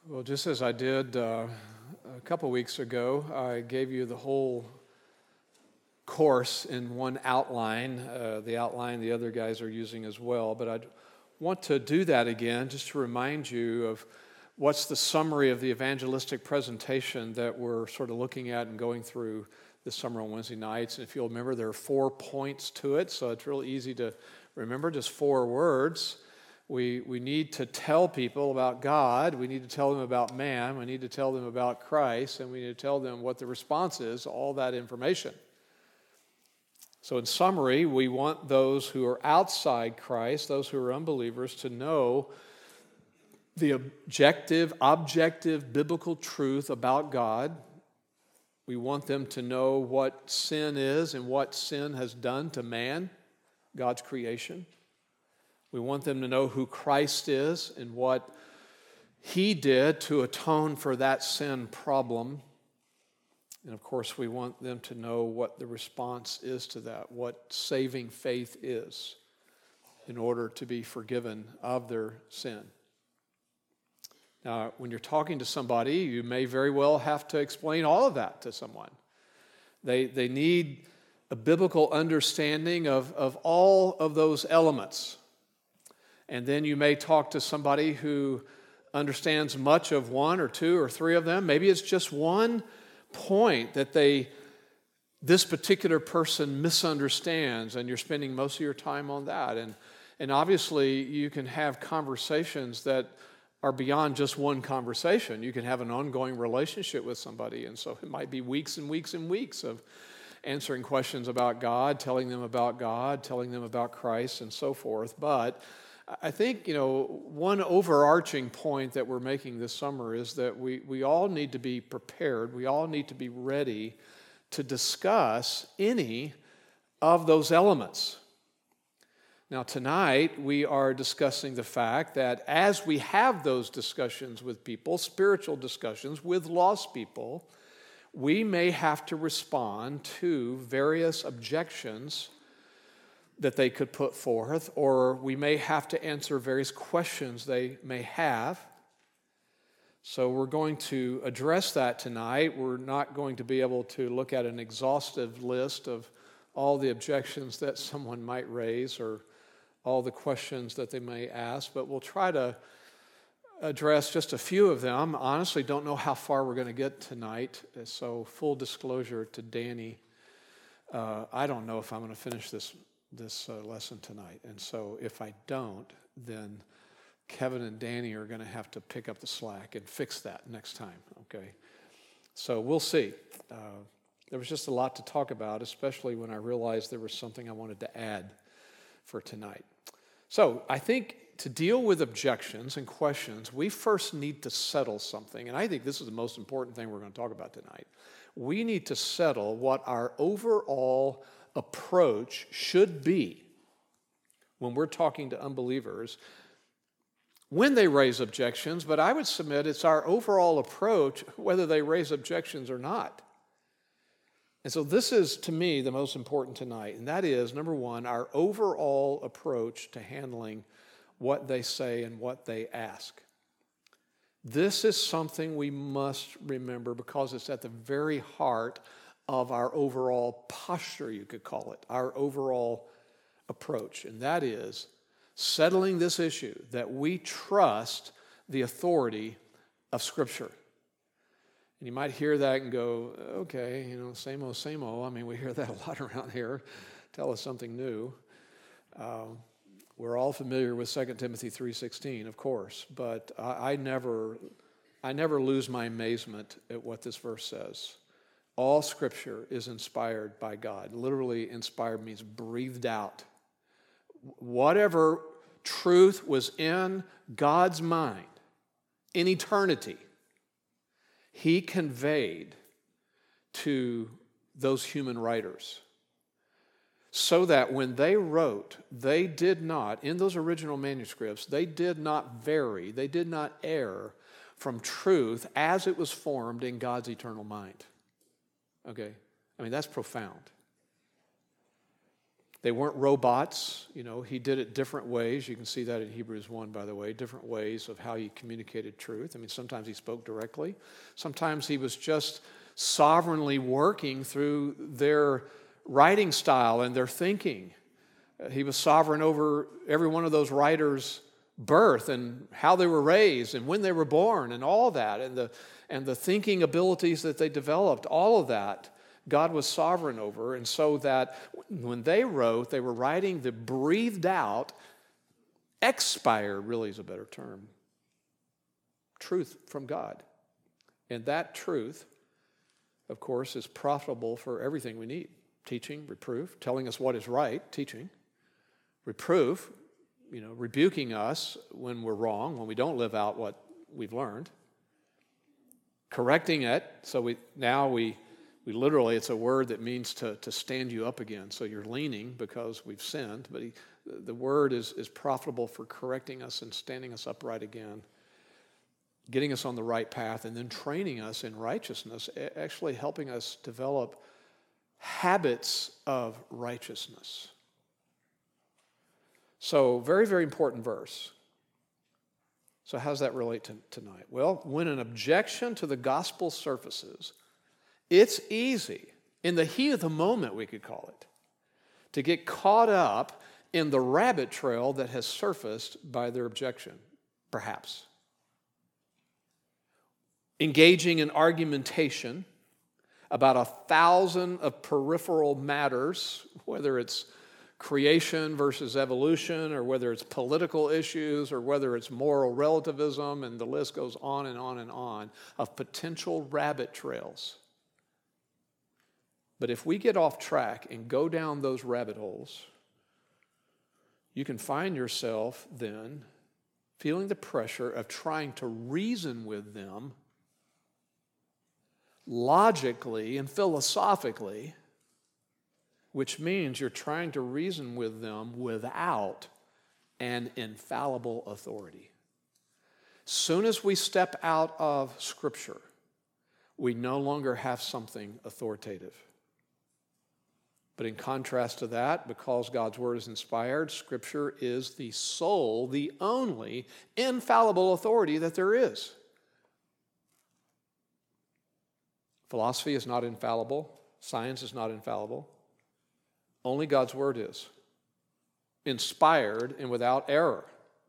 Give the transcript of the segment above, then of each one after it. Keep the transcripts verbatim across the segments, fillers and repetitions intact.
Well, just as I did uh, a couple weeks ago, I gave you the whole course in one outline, uh, the outline the other guys are using as well, but I want to do that again just to remind you of what's the summary of the evangelistic presentation that we're sort of looking at and going through this summer on Wednesday nights. And if you'll remember, there are four points to it, so it's really easy to remember, just four words. We we need to tell people about God, we need to tell them about man, we need to tell them about Christ, and we need to tell them what the response is to all that information. So in summary, we want those who are outside Christ, those who are unbelievers, to know the objective, objective biblical truth about God. We want them to know what sin is and what sin has done to man, God's creation. We want them to know who Christ is and what He did to atone for that sin problem. And of course, we want them to know what the response is to that, what saving faith is in order to be forgiven of their sin. Now, when you're talking to somebody, you may very well have to explain all of that to someone. They, they need a biblical understanding of, of all of those elements. And then you may talk to somebody who understands much of one or two or three of them. Maybe it's just one point that they, this particular person misunderstands, and you're spending most of your time on that. And, and obviously, you can have conversations that are beyond just one conversation. You can have an ongoing relationship with somebody, and so it might be weeks and weeks and weeks of answering questions about God, telling them about God, telling them about Christ, and so forth. But I think, you know, one overarching point that we're making this summer is that we, we all need to be prepared, we all need to be ready to discuss any of those elements. Now, tonight, we are discussing the fact that as we have those discussions with people, spiritual discussions with lost people, we may have to respond to various objections that they could put forth, or we may have to answer various questions they may have. So we're going to address that tonight. We're not going to be able to look at an exhaustive list of all the objections that someone might raise or all the questions that they may ask, but we'll try to address just a few of them. Honestly, don't know how far we're going to get tonight, so full disclosure to Danny, uh, I don't know if I'm going to finish this this uh, lesson tonight. And so if I don't, then Kevin and Danny are going to have to pick up the slack and fix that next time, okay? So we'll see. Uh, there was just a lot to talk about, especially when I realized there was something I wanted to add for tonight. So I think to deal with objections and questions, we first need to settle something, and I think this is the most important thing we're going to talk about tonight. We need to settle what our overall approach should be when we're talking to unbelievers when they raise objections, but I would submit it's our overall approach whether they raise objections or not. And so this is, to me, the most important tonight, and that is, number one, our overall approach to handling what they say and what they ask. This is something we must remember because it's at the very heart of our overall posture, you could call it, our overall approach. And that is settling this issue that we trust the authority of Scripture. And you might hear that and go, okay, you know, same old, same old. I mean, we hear that a lot around here. Tell us something new. Um, we're all familiar with Second Timothy three sixteen, of course, but I, I never, I never lose my amazement at what this verse says. All Scripture is inspired by God. Literally, inspired means breathed out. Whatever truth was in God's mind in eternity, He conveyed to those human writers so that when they wrote, they did not, in those original manuscripts, they did not vary, they did not err from truth as it was formed in God's eternal mind. Okay? I mean, that's profound. They weren't robots. You know, he did it different ways. You can see that in Hebrews one, by the way, different ways of how he communicated truth. I mean, sometimes he spoke directly. Sometimes he was just sovereignly working through their writing style and their thinking. Uh, he was sovereign over every one of those writers' birth and how they were raised and when they were born and all that, and the, and the thinking abilities that they developed, all of that. God was sovereign over, and so that when they wrote, they were writing the breathed out, expired really is a better term, truth from God. And that truth, of course, is profitable for everything we need. Teaching, reproof, telling us what is right, teaching. Reproof, you know, rebuking us when we're wrong, when we don't live out what we've learned. Correcting it, so we now we We literally, it's a word that means to, to stand you up again. So you're leaning because we've sinned, but he, the word is, is profitable for correcting us and standing us upright again, getting us on the right path, and then training us in righteousness, actually helping us develop habits of righteousness. So very, very important verse. So how does that relate to tonight? Well, when an objection to the gospel surfaces, it's easy, in the heat of the moment, we could call it, to get caught up in the rabbit trail that has surfaced by their objection, perhaps. Engaging in argumentation about a thousand of peripheral matters, whether it's creation versus evolution, or whether it's political issues, or whether it's moral relativism, and the list goes on and on and on, of potential rabbit trails. But if we get off track and go down those rabbit holes, you can find yourself then feeling the pressure of trying to reason with them logically and philosophically, which means you're trying to reason with them without an infallible authority. Soon as we step out of Scripture, we no longer have something authoritative. But in contrast to that, because God's Word is inspired, Scripture is the sole, the only infallible authority that there is. Philosophy is not infallible. Science is not infallible. Only God's Word is. Inspired and without error.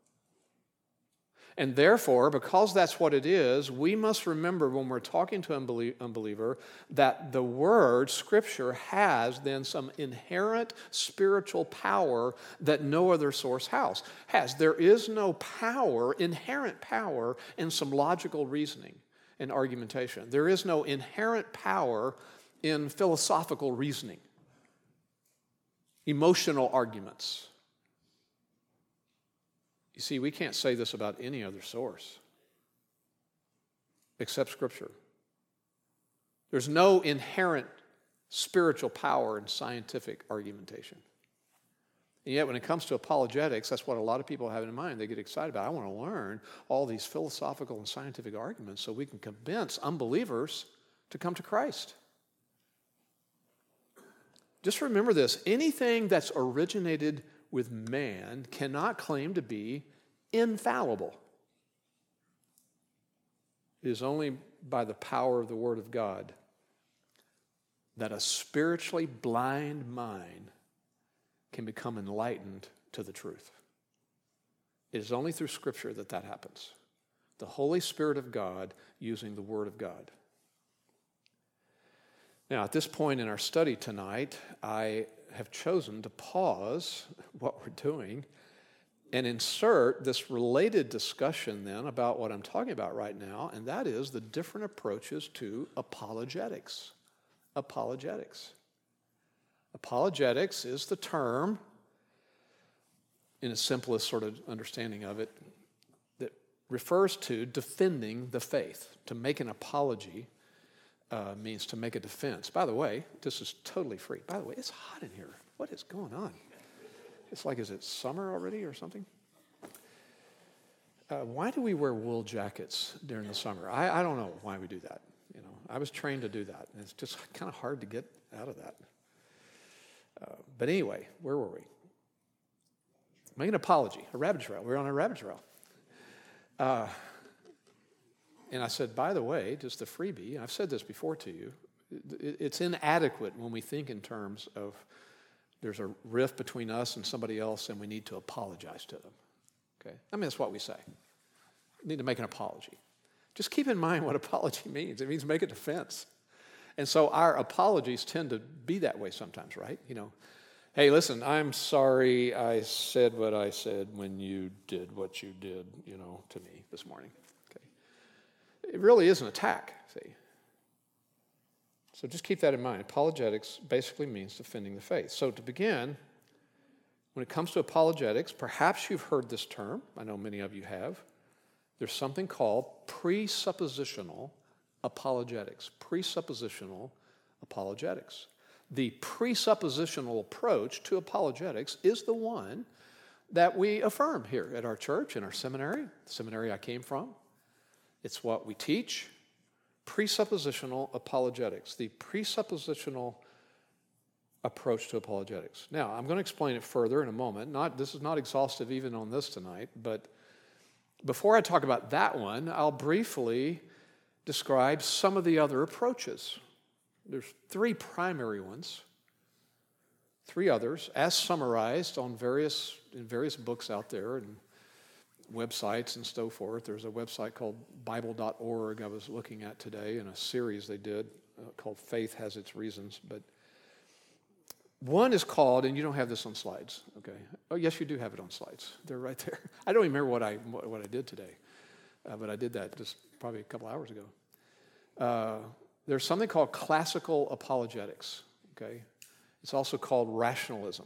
And therefore, because that's what it is, we must remember when we're talking to an unbeliever that the Word, Scripture, has then some inherent spiritual power that no other source has. has. There is no power, inherent power, in some logical reasoning and argumentation. There is no inherent power in philosophical reasoning, emotional arguments. You see, we can't say this about any other source except Scripture. There's no inherent spiritual power in scientific argumentation. And yet when it comes to apologetics, that's what a lot of people have in mind. They get excited about, I want to learn all these philosophical and scientific arguments so we can convince unbelievers to come to Christ. Just remember this, anything that's originated with man cannot claim to be infallible. It is only by the power of the Word of God that a spiritually blind mind can become enlightened to the truth. It is only through Scripture that that happens. The Holy Spirit of God using the Word of God. Now, at this point in our study tonight, I have chosen to pause what we're doing and insert this related discussion then about what I'm talking about right now, and that is the different approaches to apologetics. Apologetics. Apologetics is the term, in its simplest sort of understanding of it, that refers to defending the faith. To make an apology uh, means to make a defense. By the way, this is totally free. By the way, it's hot in here. What is going on? It's like, is it summer already or something? Uh, why do we wear wool jackets during the summer? I, I don't know why we do that. You know, I was trained to do that, and it's just kind of hard to get out of that. Uh, but anyway, where were we? Make an apology, a rabbit trail. We're on a rabbit trail. Uh, and I said, by the way, just a freebie, I've said this before to you, it, it's inadequate when we think in terms of there's a rift between us and somebody else and we need to apologize to them. Okay? I mean, that's what we say. We need to make an apology. Just keep in mind what apology means. It means make a defense. And so our apologies tend to be that way sometimes, right? You know, hey, listen, I'm sorry I said what I said when you did what you did, you know, to me this morning. Okay. It really is an attack, see. So just keep that in mind. Apologetics basically means defending the faith. So to begin, when it comes to apologetics, perhaps you've heard this term. I know many of you have. There's something called presuppositional apologetics. Presuppositional apologetics. The presuppositional approach to apologetics is the one that we affirm here at our church, in our seminary, the seminary I came from. It's what we teach. Presuppositional apologetics. The presuppositional approach to apologetics. Now, I'm going to explain it further in a moment. Not, this is not exhaustive even on this tonight, but before I talk about that one, I'll briefly describe some of the other approaches. There's three primary ones, three others, as summarized on various in various books out there and websites and so forth. There's a website called Bible dot org I was looking at today in a series they did uh, called Faith Has Its Reasons. But one is called, and you don't have this on slides, okay? Oh, yes, you do have it on slides. They're right there. I don't even remember what I what I did today, uh, but I did that just probably a couple hours ago. Uh, there's something called classical apologetics, okay? It's also called rationalism.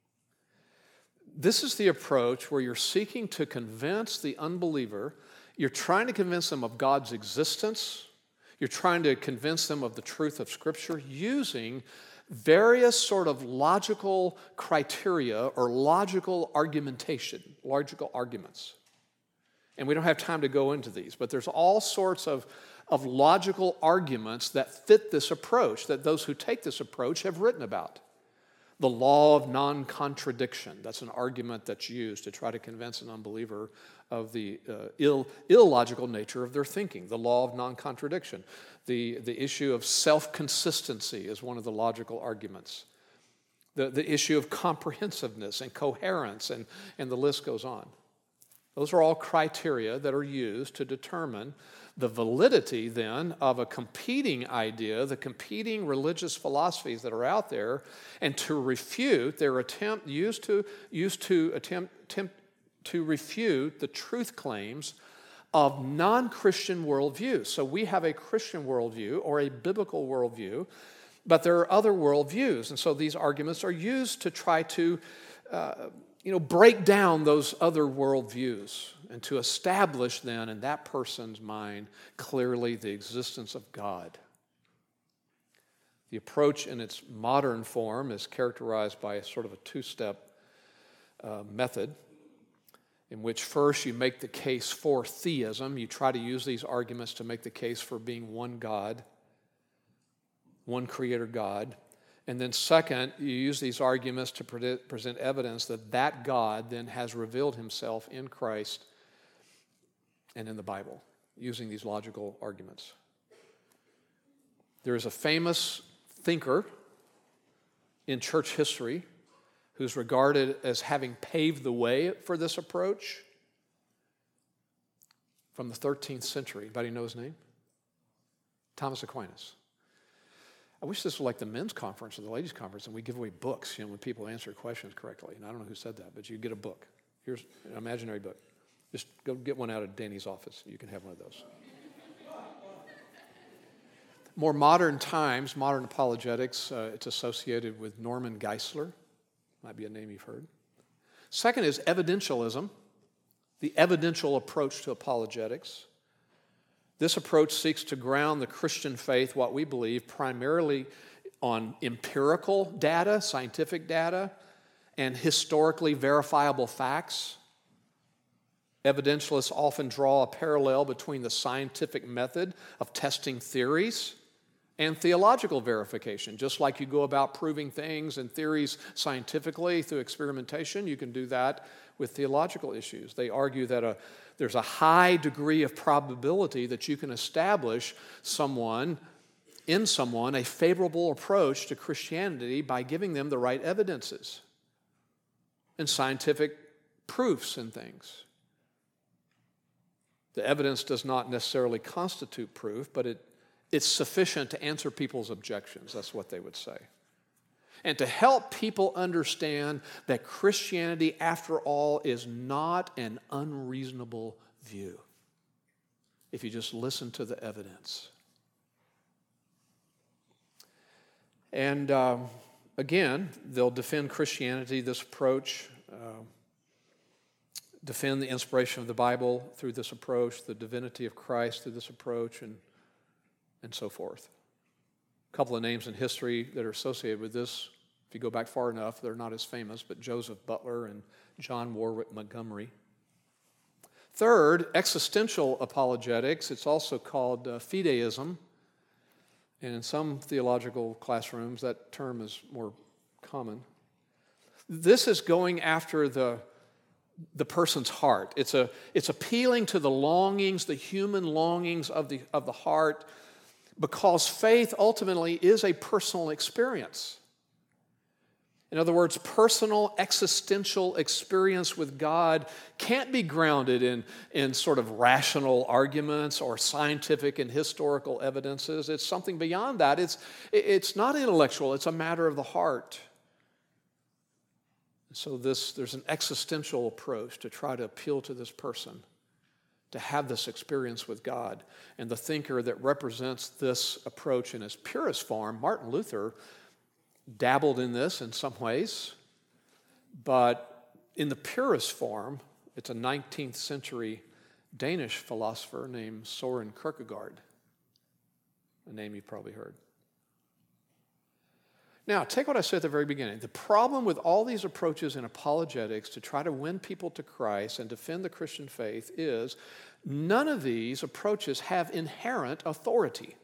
This is the approach where you're seeking to convince the unbeliever, you're trying to convince them of God's existence, you're trying to convince them of the truth of Scripture using various sort of logical criteria or logical argumentation, logical arguments. And we don't have time to go into these, but there's all sorts of, of logical arguments that fit this approach, that those who take this approach have written about. The law of non-contradiction, that's an argument that's used to try to convince an unbeliever of the uh, ill, illogical nature of their thinking. The law of non-contradiction. The, the issue of self-consistency is one of the logical arguments. The, the issue of comprehensiveness and coherence, and, and the list goes on. Those are all criteria that are used to determine the validity then of a competing idea, the competing religious philosophies that are out there, and to refute their attempt, used to, used to attempt, attempt to refute the truth claims of non-Christian worldviews. So we have a Christian worldview or a biblical worldview, but there are other worldviews. And so these arguments are used to try to uh, you know, break down those other worldviews and to establish then in that person's mind clearly the existence of God. The approach in its modern form is characterized by a sort of a two-step uh, method, in which first you make the case for theism. You try to use these arguments to make the case for being one God, one creator God. And then second, you use these arguments to present evidence that that God then has revealed himself in Christ and in the Bible, using these logical arguments. There is a famous thinker in church history who's regarded as having paved the way for this approach from the thirteenth century. Anybody know his name? Thomas Aquinas. I wish this was like the men's conference or the ladies' conference and we give away books, you know, when people answer questions correctly. And I don't know who said that, but you get a book. Here's an imaginary book. Just go get one out of Danny's office. You can have one of those. More modern times, modern apologetics, uh, it's associated with Norman Geisler. Might be a name you've heard. Second is evidentialism, the evidential approach to apologetics. This approach seeks to ground the Christian faith, what we believe, primarily on empirical data, scientific data, and historically verifiable facts. Evidentialists often draw a parallel between the scientific method of testing theories and theological verification. Just like you go about proving things and theories scientifically through experimentation, you can do that with theological issues. They argue that a, there's a high degree of probability that you can establish someone, in someone, a favorable approach to Christianity by giving them the right evidences and scientific proofs and things. The evidence does not necessarily constitute proof, but it, it's sufficient to answer people's objections. That's what they would say. And to help people understand that Christianity, after all, is not an unreasonable view, if you just listen to the evidence. And um, again, they'll defend Christianity, this approach, uh, defend the inspiration of the Bible through this approach, the divinity of Christ through this approach, and, and so forth. A couple of names in history that are associated with this, if you go back far enough, they're not as famous, but Joseph Butler and John Warwick Montgomery. Third, existential apologetics. It's also called uh, fideism. And in some theological classrooms, that term is more common. This is going after the, the person's heart. It's, a, it's appealing to the longings, the human longings of the, of the heart, because faith ultimately is a personal experience. In other words, personal existential experience with God can't be grounded in, in sort of rational arguments or scientific and historical evidences. It's something beyond that. It's, it's not intellectual. It's a matter of the heart. So this, there's an existential approach to try to appeal to this person, to have this experience with God. And the thinker that represents this approach in its purest form, Martin Luther, dabbled in this in some ways, but in the purest form, it's a nineteenth century Danish philosopher named Soren Kierkegaard, a name you've probably heard. Now, take what I said at the very beginning. The problem with all these approaches in apologetics to try to win people to Christ and defend the Christian faith is none of these approaches have inherent authority.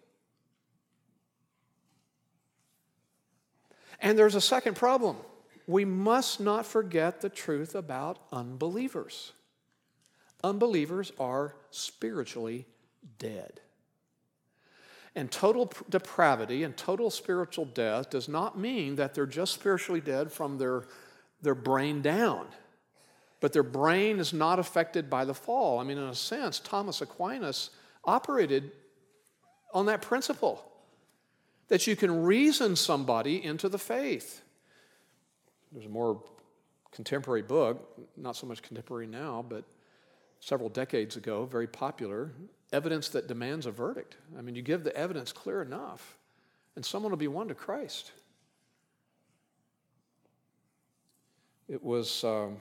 And there's a second problem. We must not forget the truth about unbelievers. Unbelievers are spiritually dead. And total depravity and total spiritual death does not mean that they're just spiritually dead from their, their brain down. But their brain is not affected by the fall. I mean, in a sense, Thomas Aquinas operated on that principle, that you can reason somebody into the faith. There's a more contemporary book, not so much contemporary now, but several decades ago, very popular, Evidence That Demands a Verdict. I mean, you give the evidence clear enough, and someone will be won to Christ. It was, um,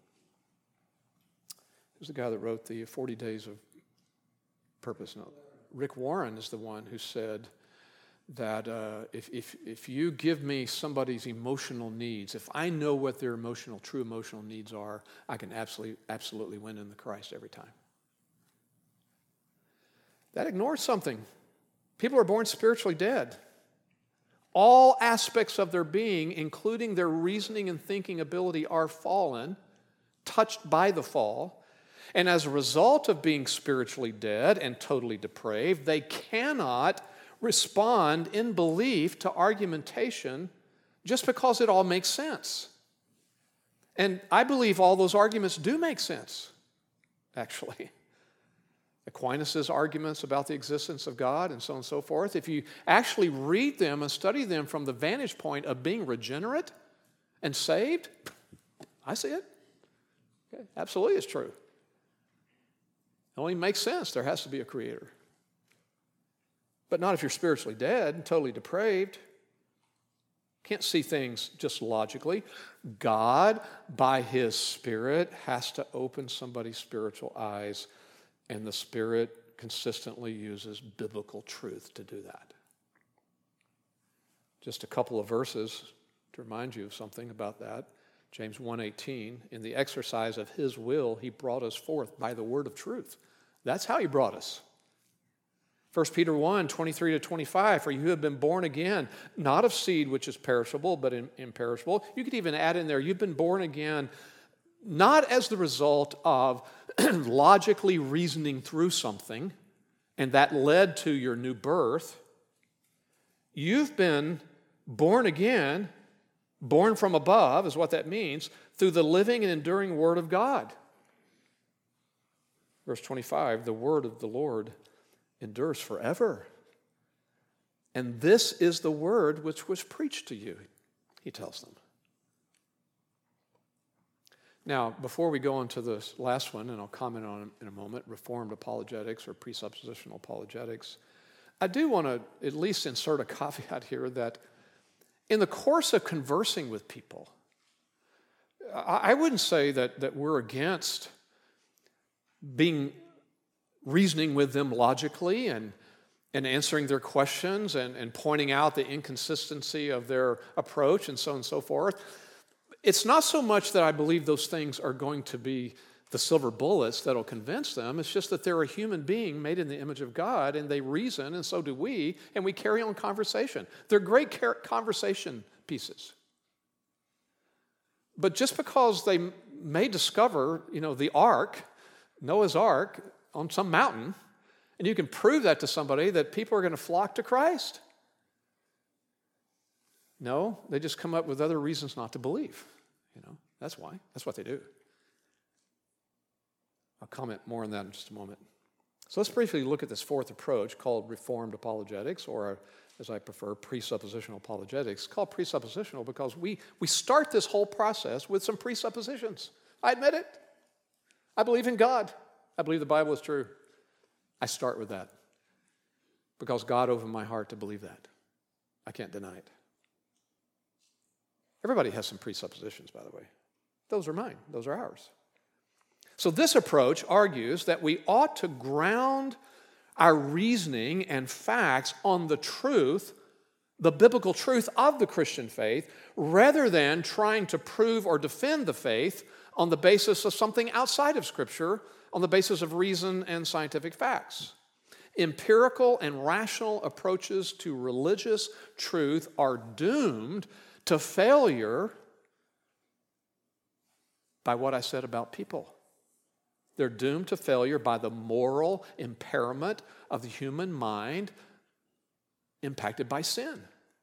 who's the guy that wrote the forty Days of Purpose? No, Rick Warren is the one who said that uh, if, if, if you give me somebody's emotional needs, if I know what their emotional, true emotional needs are, I can absolutely, absolutely win in the Christ every time. That ignores something. People are born spiritually dead. All aspects of their being, including their reasoning and thinking ability, are fallen, touched by the fall. And as a result of being spiritually dead and totally depraved, they cannot respond in belief to argumentation just because it all makes sense. And I believe all those arguments do make sense, actually. Aquinas' arguments about the existence of God and so on and so forth, if you actually read them and study them from the vantage point of being regenerate and saved, I see it. Okay, absolutely it's true. It only makes sense. There has to be a creator. But not if you're spiritually dead and totally depraved. Can't see things just logically. God, by His Spirit, has to open somebody's spiritual eyes, and the Spirit consistently uses biblical truth to do that. Just a couple of verses to remind you of something about that. James one eighteen, in the exercise of His will, He brought us forth by the word of truth. That's how He brought us. First Peter one, twenty-three to twenty-five, for you have been born again, not of seed which is perishable, but in, imperishable. You could even add in there, you've been born again, not as the result of logically reasoning through something, and that led to your new birth. You've been born again, born from above is what that means, through the living and enduring Word of God. Verse twenty-five, the Word of the Lord endures forever. And this is the word which was preached to you, he tells them. Now, before we go on to this last one, and I'll comment on it in a moment, Reformed apologetics or presuppositional apologetics, I do want to at least insert a caveat here that in the course of conversing with people, I wouldn't say that, that we're against being reasoning with them logically and, and answering their questions and, and pointing out the inconsistency of their approach and so on and so forth. It's not so much that I believe those things are going to be the silver bullets that'll convince them. It's just that they're a human being made in the image of God, and they reason, and so do we, and we carry on conversation. They're great conversation pieces. But just because they may discover, you know, the ark, Noah's ark, on some mountain, and you can prove that to somebody that people are going to flock to Christ. No, they just come up with other reasons not to believe. You know, that's why. That's what they do. I'll comment more on that in just a moment. So let's briefly look at this fourth approach called Reformed apologetics, or as I prefer, presuppositional apologetics. It's called presuppositional because we, we start this whole process with some presuppositions. I admit it. I believe in God. I believe the Bible is true. I start with that because God opened my heart to believe that. I can't deny it. Everybody has some presuppositions, by the way. Those are mine. Those are ours. So this approach argues that we ought to ground our reasoning and facts on the truth, the biblical truth of the Christian faith, rather than trying to prove or defend the faith on the basis of something outside of Scripture, on the basis of reason and scientific facts. Empirical and rational approaches to religious truth are doomed to failure by what I said about people. They're doomed to failure by the moral impairment of the human mind impacted by sin.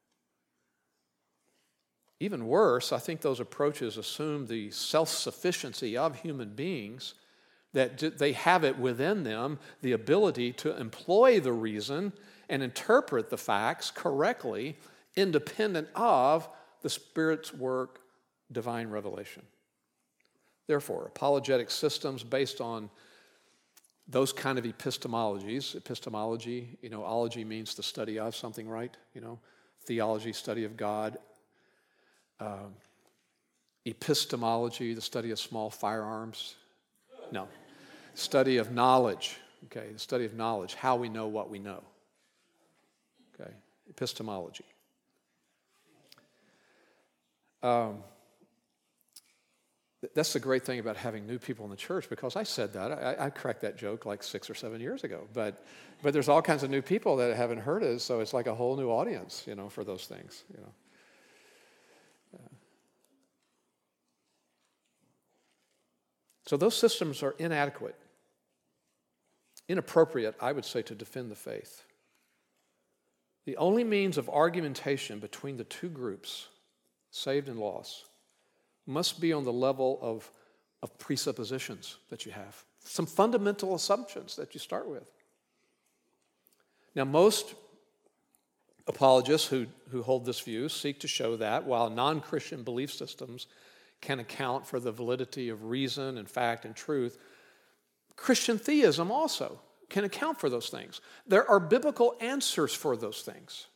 Even worse, I think those approaches assume the self-sufficiency of human beings, that they have it within them, the ability to employ the reason and interpret the facts correctly, independent of the Spirit's work, divine revelation. Therefore, apologetic systems based on those kind of epistemologies, epistemology, you know, ology means the study of something, right? You know, theology, study of God. Um, epistemology, the study of small firearms. No. Study of knowledge, okay, the study of knowledge, how we know what we know, okay, epistemology. Um, that's the great thing about having new people in the church, because I said that, I, I cracked that joke like six or seven years ago, but but there's all kinds of new people that haven't heard it, so it's like a whole new audience, you know, for those things, you know. So those systems are inadequate, inappropriate, I would say, to defend the faith. The only means of argumentation between the two groups, saved and lost, must be on the level of, of presuppositions that you have, some fundamental assumptions that you start with. Now, most apologists who, who hold this view seek to show that while non-Christian belief systems can account for the validity of reason and fact and truth, Christian theism also can account for those things. There are biblical answers for those things.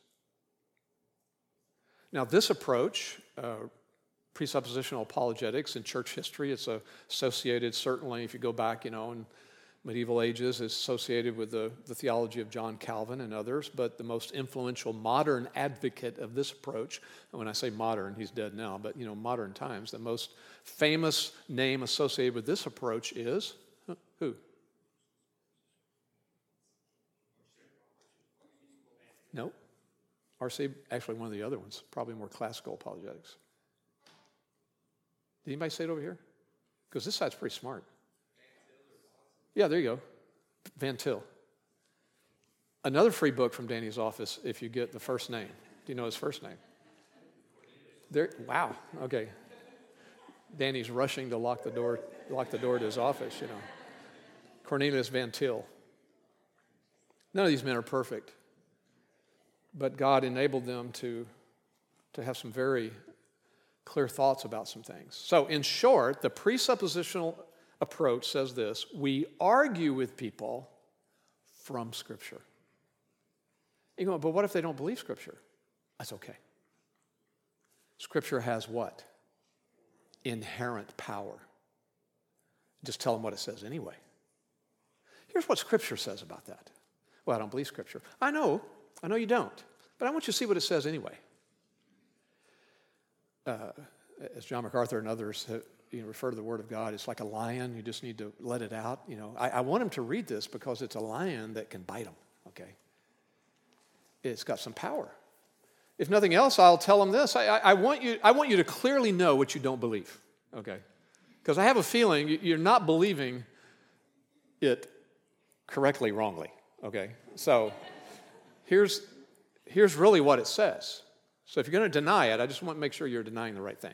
Now, this approach, uh, presuppositional apologetics in church history, it's associated, certainly, if you go back, you know, in medieval ages, is associated with the, the theology of John Calvin and others, but the most influential modern advocate of this approach, and when I say modern, he's dead now, but, you know, modern times, the most famous name associated with this approach is, who? Nope. R C, actually one of the other ones, probably more classical apologetics. Did anybody say it over here? Because this side's pretty smart. Yeah, there you go. Van Til. Another free book from Danny's office if you get the first name. Do you know his first name? There. Wow. Okay. Danny's rushing to lock the door, lock the door to his office, you know. Cornelius Van Til. None of these men are perfect, but God enabled them to, to have some very clear thoughts about some things. So in short, the presuppositional approach says this: we argue with people from Scripture. You go, but what if they don't believe Scripture? That's okay. Scripture has what? Inherent power. Just tell them what it says anyway. Here's what Scripture says about that. Well, I don't believe Scripture. I know. I know you don't. But I want you to see what it says anyway. Uh, as John MacArthur and others have, you know, refer to the Word of God, it's like a lion. You just need to let it out. You know, I, I want him to read this because it's a lion that can bite him. Okay, it's got some power. If nothing else, I'll tell him this: I, I, I want you. I want you to clearly know what you don't believe. Okay, because I have a feeling you're not believing it correctly, wrongly. Okay, so here's here's really what it says. So if you're going to deny it, I just want to make sure you're denying the right thing.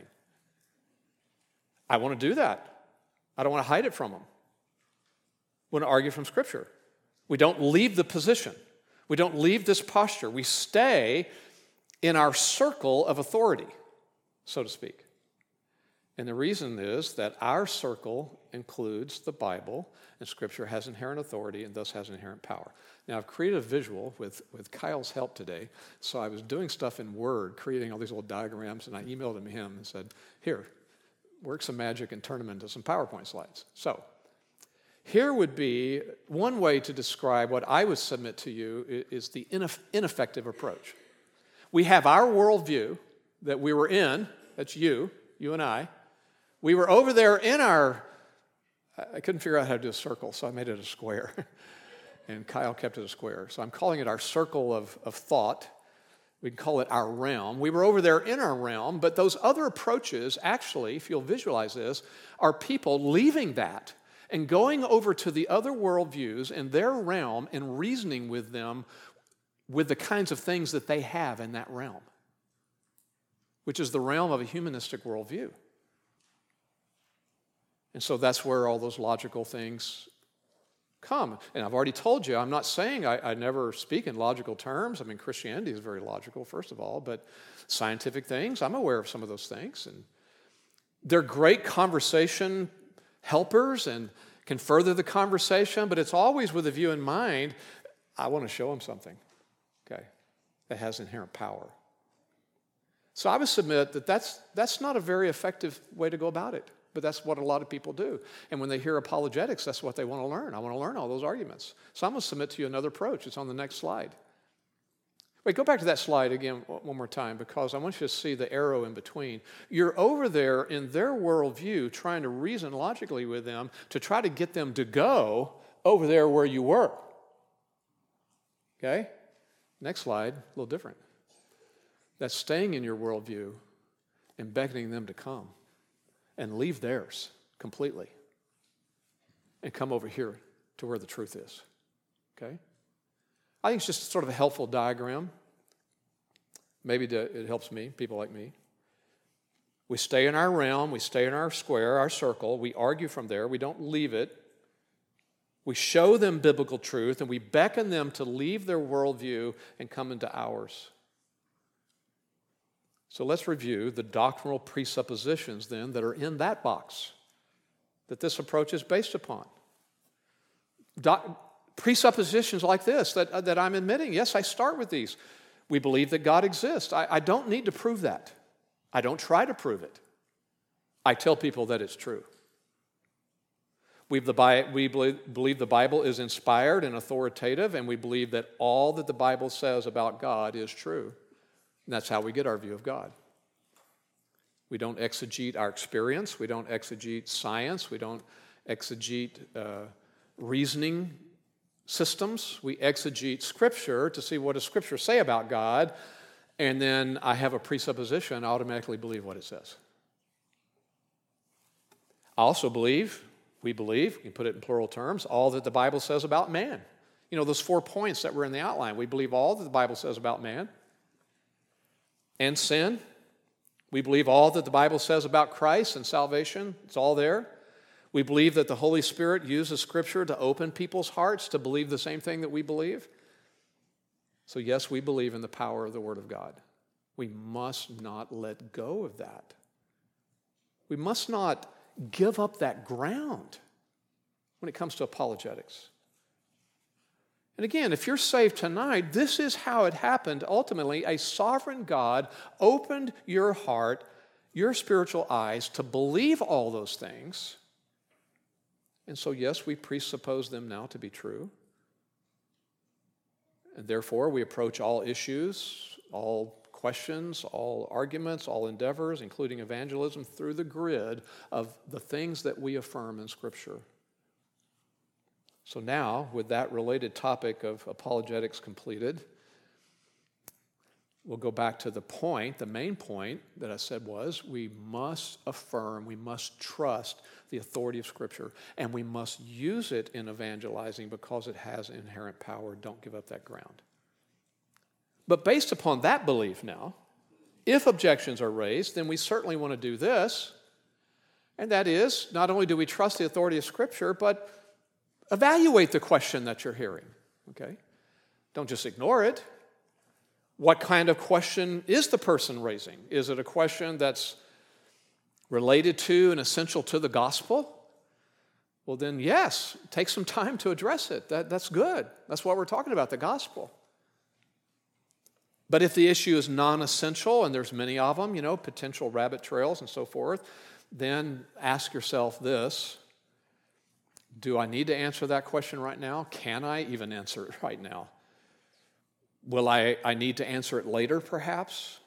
I want to do that. I don't want to hide it from them. We want to argue from Scripture. We don't leave the position. We don't leave this posture. We stay in our circle of authority, so to speak. And the reason is that our circle includes the Bible, and Scripture has inherent authority and thus has inherent power. Now, I've created a visual with, with Kyle's help today, so I was doing stuff in Word, creating all these little diagrams, and I emailed them to him and said, here, work some magic and turn them into some PowerPoint slides. So, here would be one way to describe what I would submit to you is the ineff- ineffective approach. We have our worldview that we were in, that's you, you and I. We were over there in our, I couldn't figure out how to do a circle, so I made it a square. And Kyle kept it a square. So I'm calling it our circle of, of thought. We can call it our realm. We were over there in our realm, but those other approaches, actually, if you'll visualize this, are people leaving that and going over to the other worldviews in their realm and reasoning with them with the kinds of things that they have in that realm, which is the realm of a humanistic worldview. And so that's where all those logical things come. And I've already told you, I'm not saying I, I never speak in logical terms. I mean, Christianity is very logical, first of all, but scientific things, I'm aware of some of those things. And they're great conversation helpers and can further the conversation, but it's always with a view in mind, I want to show them something, okay, that has inherent power. So I would submit that that's, that's not a very effective way to go about it. But that's what a lot of people do. And when they hear apologetics, that's what they want to learn. I want to learn all those arguments. So I'm going to submit to you another approach. It's on the next slide. Wait, go back to that slide again one more time, because I want you to see the arrow in between. You're over there in their worldview trying to reason logically with them to try to get them to go over there where you were. Okay? Next slide, a little different. That's staying in your worldview and beckoning them to come. And leave theirs completely and come over here to where the truth is, okay? I think it's just sort of a helpful diagram. Maybe to, it helps me, people like me. We stay in our realm, we stay in our square, our circle, we argue from there, we don't leave it. We show them biblical truth, and we beckon them to leave their worldview and come into ours. So let's review the doctrinal presuppositions then that are in that box that this approach is based upon. Do- presuppositions like this that, that I'm admitting, yes, I start with these. We believe that God exists. I, I don't need to prove that. I don't try to prove it. I tell people that it's true. We, the, we believe the Bible is inspired and authoritative, and we believe that all that the Bible says about God is true. And that's how we get our view of God. We don't exegete our experience. We don't exegete science. We don't exegete uh, reasoning systems. We exegete Scripture to see what does Scripture say about God, and then I have a presupposition, I automatically believe what it says. I also believe, we believe, we can put it in plural terms, all that the Bible says about man. You know, those four points that were in the outline. We believe all that the Bible says about man and sin. We believe all that the Bible says about Christ and salvation. It's all there. We believe that the Holy Spirit uses Scripture to open people's hearts to believe the same thing that we believe. So yes, we believe in the power of the Word of God. We must not let go of that. We must not give up that ground when it comes to apologetics. And again, if you're saved tonight, this is how it happened. Ultimately, a sovereign God opened your heart, your spiritual eyes to believe all those things. And so, yes, we presuppose them now to be true. And therefore, we approach all issues, all questions, all arguments, all endeavors, including evangelism, through the grid of the things that we affirm in Scripture. So now, with that related topic of apologetics completed, we'll go back to the point, the main point that I said was we must affirm, we must trust the authority of Scripture, and we must use it in evangelizing because it has inherent power. Don't give up that ground. But based upon that belief now, if objections are raised, then we certainly want to do this, and that is, not only do we trust the authority of Scripture, but evaluate the question that you're hearing, okay? Don't just ignore it. What kind of question is the person raising? Is it a question that's related to and essential to the gospel? Well, then, yes, take some time to address it. That, that's good. That's what we're talking about, the gospel. But if the issue is non-essential, and there's many of them, you know, potential rabbit trails and so forth, then ask yourself this: do I need to answer that question right now? Can I even answer it right now? Will I, I need to answer it later, perhaps?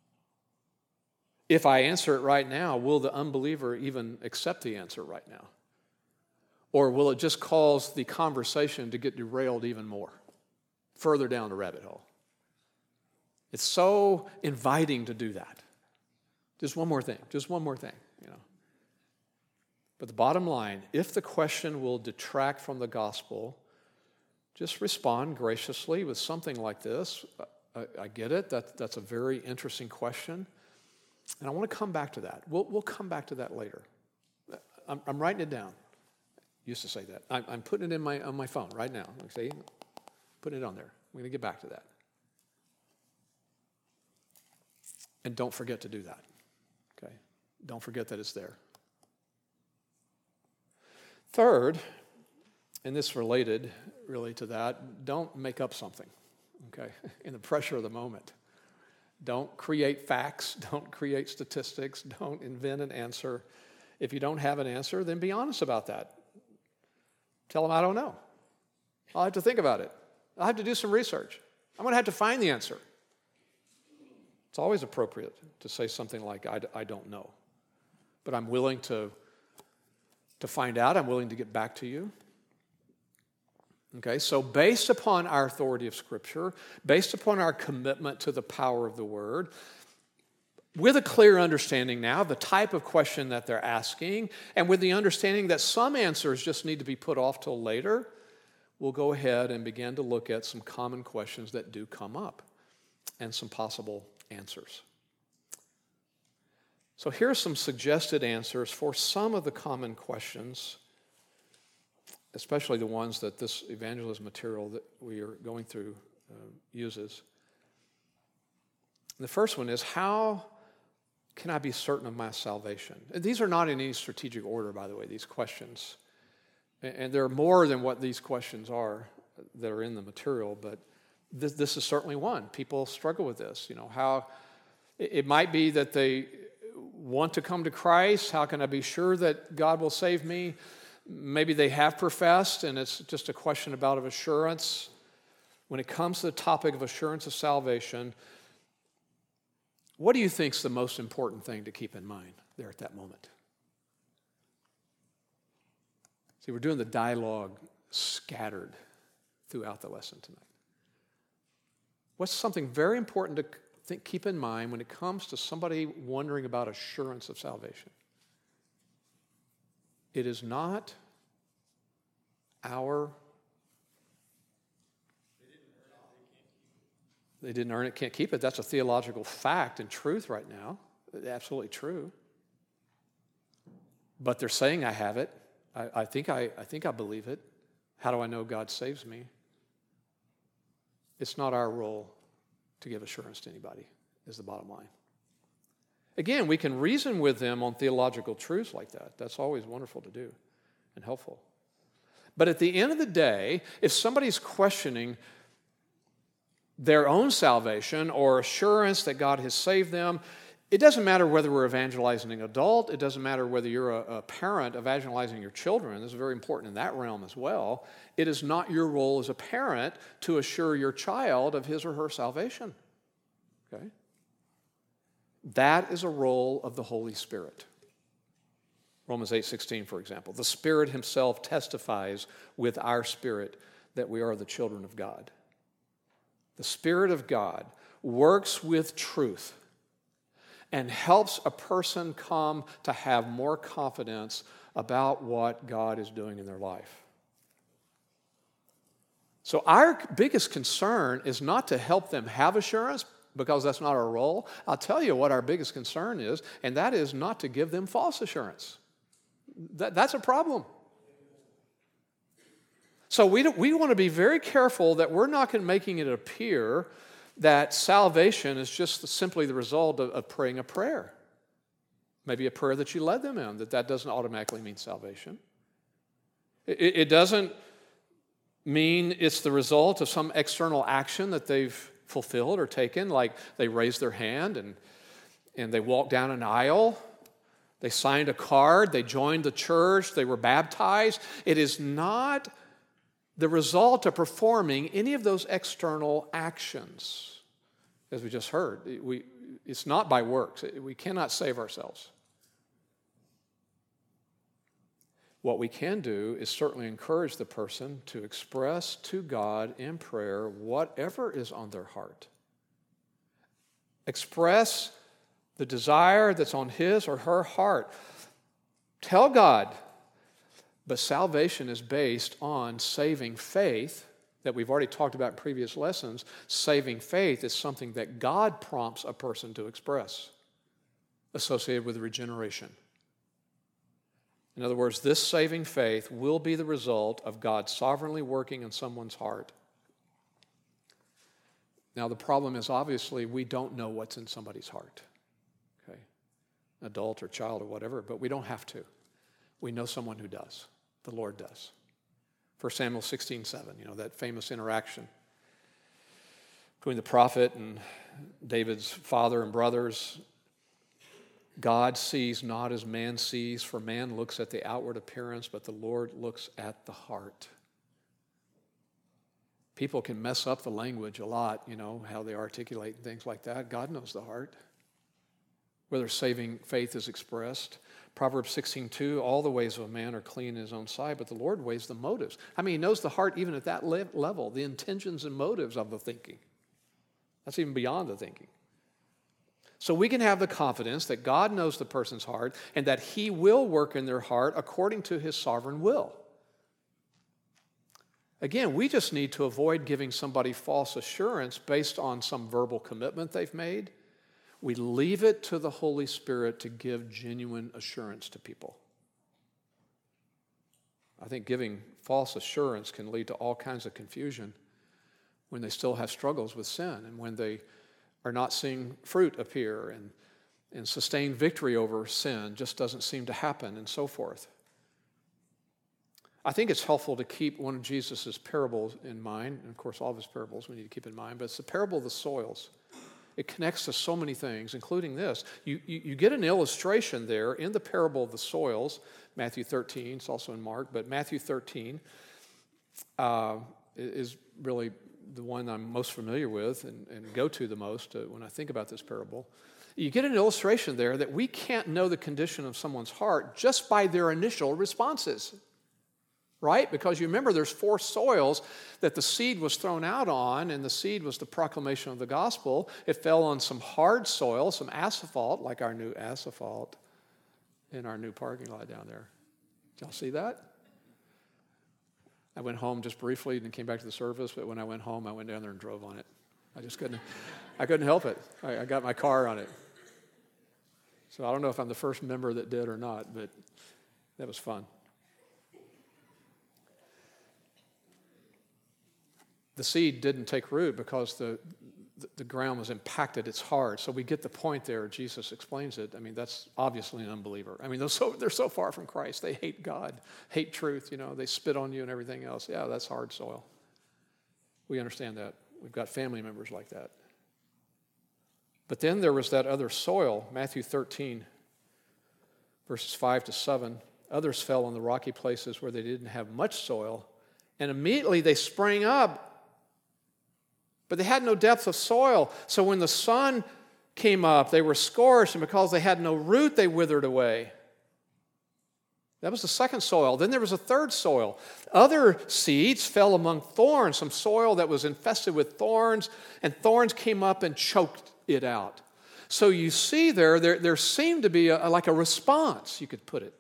If I answer it right now, will the unbeliever even accept the answer right now? Or will it just cause the conversation to get derailed even more, further down the rabbit hole? It's so inviting to do that. Just one more thing, just one more thing, you know. But the bottom line, if the question will detract from the gospel, just respond graciously with something like this. I, I get it. That, that's a very interesting question. And I want to come back to that. We'll, we'll come back to that later. I'm, I'm writing it down. Used to say that. I'm, I'm putting it in my, on my phone right now. See? Putting it on there. We're going to get back to that. And don't forget to do that. Okay? Don't forget that it's there. Third, and this related really to that, don't make up something, okay, in the pressure of the moment. Don't create facts, don't create statistics, don't invent an answer. If you don't have an answer, then be honest about that. Tell them, I don't know. I'll have to think about it. I'll have to do some research. I'm going to have to find the answer. It's always appropriate to say something like, I, I don't know. But I'm willing to, to find out. I'm willing to get back to you. Okay, so based upon our authority of Scripture, based upon our commitment to the power of the Word, with a clear understanding now of the type of question that they're asking, and with the understanding that some answers just need to be put off till later, we'll go ahead and begin to look at some common questions that do come up and some possible answers. So here are some suggested answers for some of the common questions, especially the ones that this evangelism material that we are going through uh, uses. The first one is, how can I be certain of my salvation? And these are not in any strategic order, by the way, these questions. And, and there are more than what these questions are that are in the material, but this, this is certainly one. People struggle with this. You know, how it, it might be that they want to come to Christ. How can I be sure that God will save me? Maybe they have professed, and it's just a question about of assurance. When it comes to the topic of assurance of salvation, what do you think is the most important thing to keep in mind there at that moment? See, we're doing the dialogue scattered. throughout the lesson tonight. What's something very important to think, keep in mind when it comes to somebody wondering about assurance of salvation? It is not our... They didn't earn it, can't keep it. That's a theological fact and truth right now. Absolutely true. But they're saying I have it. I, I think I, I think I believe it. How do I know God saves me? It's not our role to give assurance to anybody, is the bottom line. Again, we can reason with them on theological truths like that. That's always wonderful to do and helpful. But at the end of the day, if somebody's questioning their own salvation or assurance that God has saved them, it doesn't matter whether we're evangelizing an adult. It doesn't matter whether you're a, a parent evangelizing your children. This is very important in that realm as well. It is not your role as a parent to assure your child of his or her salvation. Okay? That is a role of the Holy Spirit. Romans eight sixteen, for example. The Spirit himself testifies with our spirit that we are the children of God. The Spirit of God works with truth and helps a person come to have more confidence about what God is doing in their life. So our biggest concern is not to help them have assurance, because that's not our role. I'll tell you what our biggest concern is, and that is not to give them false assurance. That, that's a problem. So we, don't, we want to be very careful that we're not making it appear that salvation is just simply the result of, of praying a prayer. Maybe a prayer that you led them in, that that doesn't automatically mean salvation. It, it doesn't mean it's the result of some external action that they've fulfilled or taken, like they raised their hand and, and they walked down an aisle, they signed a card, they joined the church, they were baptized. It is not the result of performing any of those external actions, as we just heard. We, it's not by works. We cannot save ourselves. What we can do is certainly encourage the person to express to God in prayer whatever is on their heart. Express the desire that's on his or her heart. Tell God. But salvation is based on saving faith that we've already talked about in previous lessons. Saving faith is something that God prompts a person to express, associated with regeneration. In other words, this saving faith will be the result of God sovereignly working in someone's heart. Now, the problem is obviously we don't know what's in somebody's heart, okay? Adult or child or whatever, but we don't have to. We know someone who does. The Lord does. First Samuel sixteen seven, you know, that famous interaction between the prophet and David's father and brothers. God sees not as man sees, for man looks at the outward appearance, but the Lord looks at the heart. People can mess up the language a lot, you know, how they articulate and things like that. God knows the heart, whether saving faith is expressed. Proverbs sixteen two, all the ways of a man are clean in his own sight, but the Lord weighs the motives. I mean, he knows the heart even at that le- level, the intentions and motives of the thinking. That's even beyond the thinking. So we can have the confidence that God knows the person's heart and that he will work in their heart according to his sovereign will. Again, we just need to avoid giving somebody false assurance based on some verbal commitment they've made. We leave it to the Holy Spirit to give genuine assurance to people. I think giving false assurance can lead to all kinds of confusion when they still have struggles with sin and when they are not seeing fruit appear and, and sustained victory over sin just doesn't seem to happen and so forth. I think it's helpful to keep one of Jesus' parables in mind, and of course all of his parables we need to keep in mind, but it's the parable of the soils. It connects to so many things, including this. You, you, you get an illustration there in the parable of the soils, Matthew thirteen, it's also in Mark, but Matthew thirteen uh, is really the one I'm most familiar with and, and go to the most uh, when I think about this parable. You get an illustration there that we can't know the condition of someone's heart just by their initial responses. right? Because you remember there's four soils that the seed was thrown out on, and the seed was the proclamation of the gospel. It fell on some hard soil, some asphalt, like our new asphalt in our new parking lot down there. Did y'all see that? I went home just briefly and came back to the service, but when I went home, I went down there and drove on it. I just couldn't, I couldn't help it. I, I got my car on it. So I don't know if I'm the first member that did or not, but that was fun. The seed didn't take root because the, the, the ground was impacted. It's hard. So we get the point there. Jesus explains it. I mean, that's obviously an unbeliever. I mean, they're so, they're so far from Christ. They hate God, hate truth. You know, they spit on you and everything else. Yeah, that's hard soil. We understand that. We've got family members like that. But then there was that other soil, Matthew thirteen, verses five to seven. Others fell on the rocky places where they didn't have much soil, and immediately they sprang up. But they had no depth of soil. So when the sun came up, they were scorched, and because they had no root, they withered away. That was the second soil. Then there was a third soil. Other seeds fell among thorns, some soil that was infested with thorns, and thorns came up and choked it out. So you see there, there, there seemed to be a, like a response, you could put it.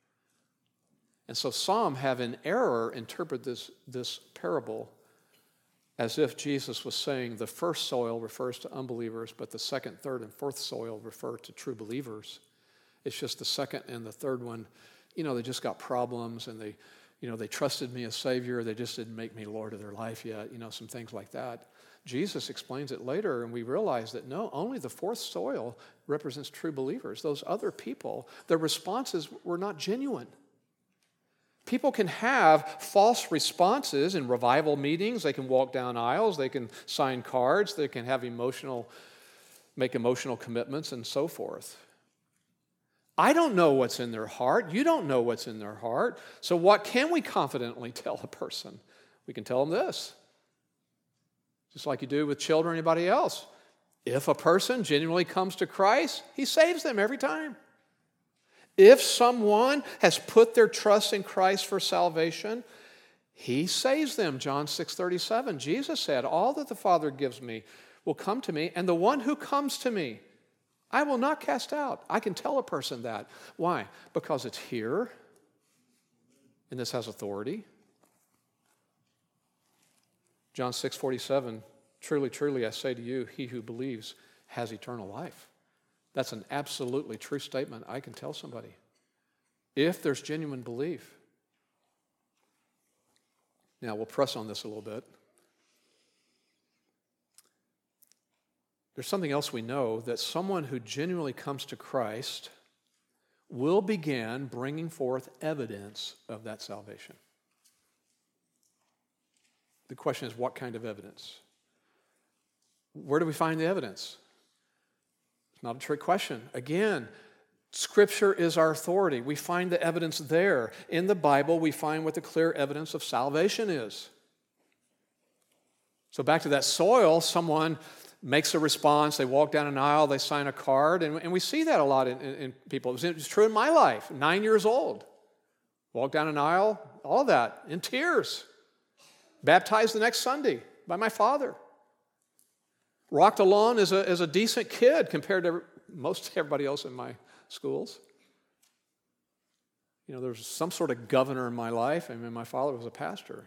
And so some have in error interpreted this, this parable as if Jesus was saying the first soil refers to unbelievers, but the second, third, and fourth soil refer to true believers. It's just the second and the third one, you know, they just got problems, and they, you know, they trusted me as Savior. They just didn't make me Lord of their life yet, you know, some things like that. Jesus explains it later, and we realize that no, only the fourth soil represents true believers. Those other people, their responses were not genuine. People can have false responses in revival meetings. They can walk down aisles. They can sign cards. They can have emotional, make emotional commitments and so forth. I don't know what's in their heart. You don't know what's in their heart. So what can we confidently tell a person? We can tell them this. Just like you do with children or anybody else. If a person genuinely comes to Christ, he saves them every time. If someone has put their trust in Christ for salvation, he saves them. John six thirty-seven, Jesus said, all that the Father gives me will come to me, and the one who comes to me, I will not cast out. I can tell a person that. Why? Because it's here, and this has authority. John six forty-seven, truly, truly, I say to you, he who believes has eternal life. That's an absolutely true statement I can tell somebody. If there's genuine belief. Now, we'll press on this a little bit. There's something else we know, that someone who genuinely comes to Christ will begin bringing forth evidence of that salvation. The question is, what kind of evidence? Where do we find the evidence? It's not a trick question. Again, Scripture is our authority. We find the evidence there. In the Bible, we find what the clear evidence of salvation is. So back to that soil, someone makes a response, they walk down an aisle, they sign a card, and, and we see that a lot in, in, in people. It was, it was true in my life, nine years old. Walk down an aisle, all of that, in tears. Baptized the next Sunday by my father. Rocked along as a, as a decent kid compared to most everybody else in my schools. You know, there was some sort of governor in my life. I mean, my father was a pastor.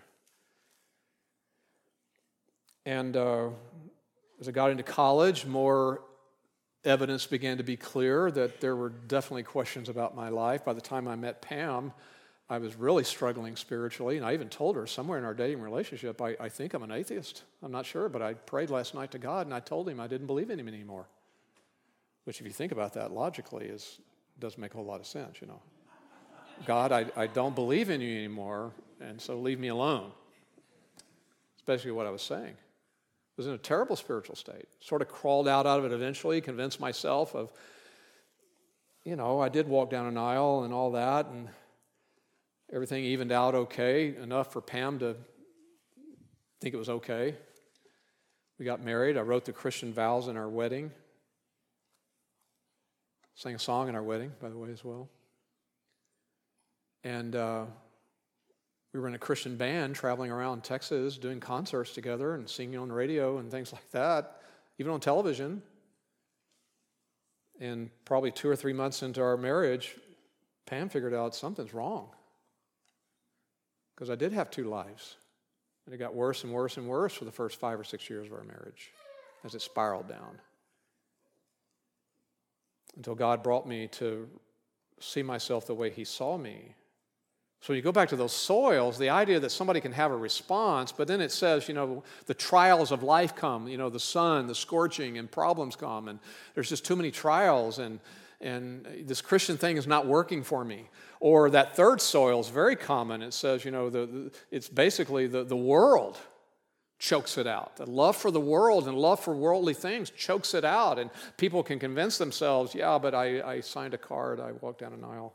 And uh, as I got into college, more evidence began to be clear that there were definitely questions about my life. By the time I met Pam, I was really struggling spiritually, and I even told her somewhere in our dating relationship, I, I think I'm an atheist. I'm not sure, but I prayed last night to God, and I told him I didn't believe in him anymore. Which, if you think about that logically, is doesn't make a whole lot of sense, you know. God, I, I don't believe in you anymore, and so leave me alone. That's basically what I was saying. I was in a terrible spiritual state. Sort of crawled out of it eventually, convinced myself of, you know, I did walk down an aisle and all that, and everything evened out okay, enough for Pam to think it was okay. We got married. I wrote the Christian vows in our wedding. Sang a song in our wedding, by the way, as well. And uh, We were in a Christian band traveling around Texas doing concerts together and singing on the radio and things like that, even on television. And probably two or three months into our marriage, Pam figured out something's wrong. Because I did have two lives. And it got worse and worse and worse for the first five or six years of our marriage as it spiraled down. Until God brought me to see myself the way he saw me. So you go back to those soils, the idea that somebody can have a response, but then it says, you know, the trials of life come, you know, the sun, the scorching, and problems come, and there's just too many trials, and and this Christian thing is not working for me. Or that third soil is very common. It says, you know, the, the it's basically the, the world chokes it out. The love for the world and love for worldly things chokes it out, and people can convince themselves, yeah, but I, I signed a card, I walked down an aisle.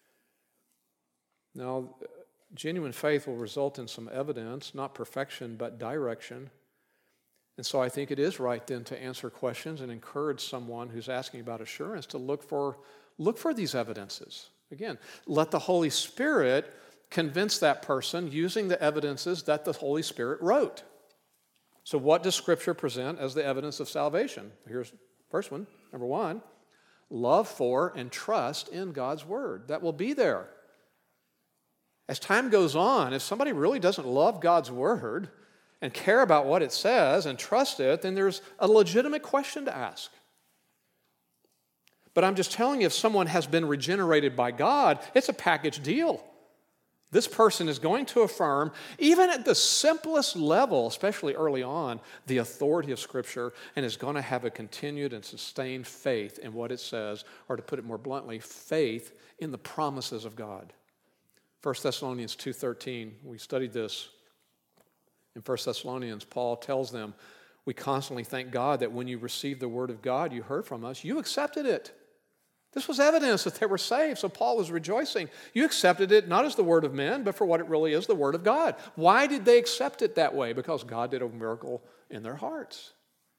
Now, genuine faith will result in some evidence, not perfection, but direction. And so I think it is right then to answer questions and encourage someone who's asking about assurance to look for, look for these evidences. Again, let the Holy Spirit convince that person using the evidences that the Holy Spirit wrote. So what does Scripture present as the evidence of salvation? Here's the first one. Number one, love for and trust in God's Word. That will be there. As time goes on, if somebody really doesn't love God's Word and care about what it says and trust it, then there's a legitimate question to ask. But I'm just telling you, if someone has been regenerated by God, it's a package deal. This person is going to affirm, even at the simplest level, especially early on, the authority of Scripture, and is going to have a continued and sustained faith in what it says, or to put it more bluntly, faith in the promises of God. First Thessalonians two thirteen, we studied this. In First Thessalonians, Paul tells them, we constantly thank God that when you received the word of God you heard from us, you accepted it. This was evidence that they were saved, so Paul was rejoicing. You accepted it not as the word of men, but for what it really is, the word of God. Why did they accept it that way? Because God did a miracle in their hearts.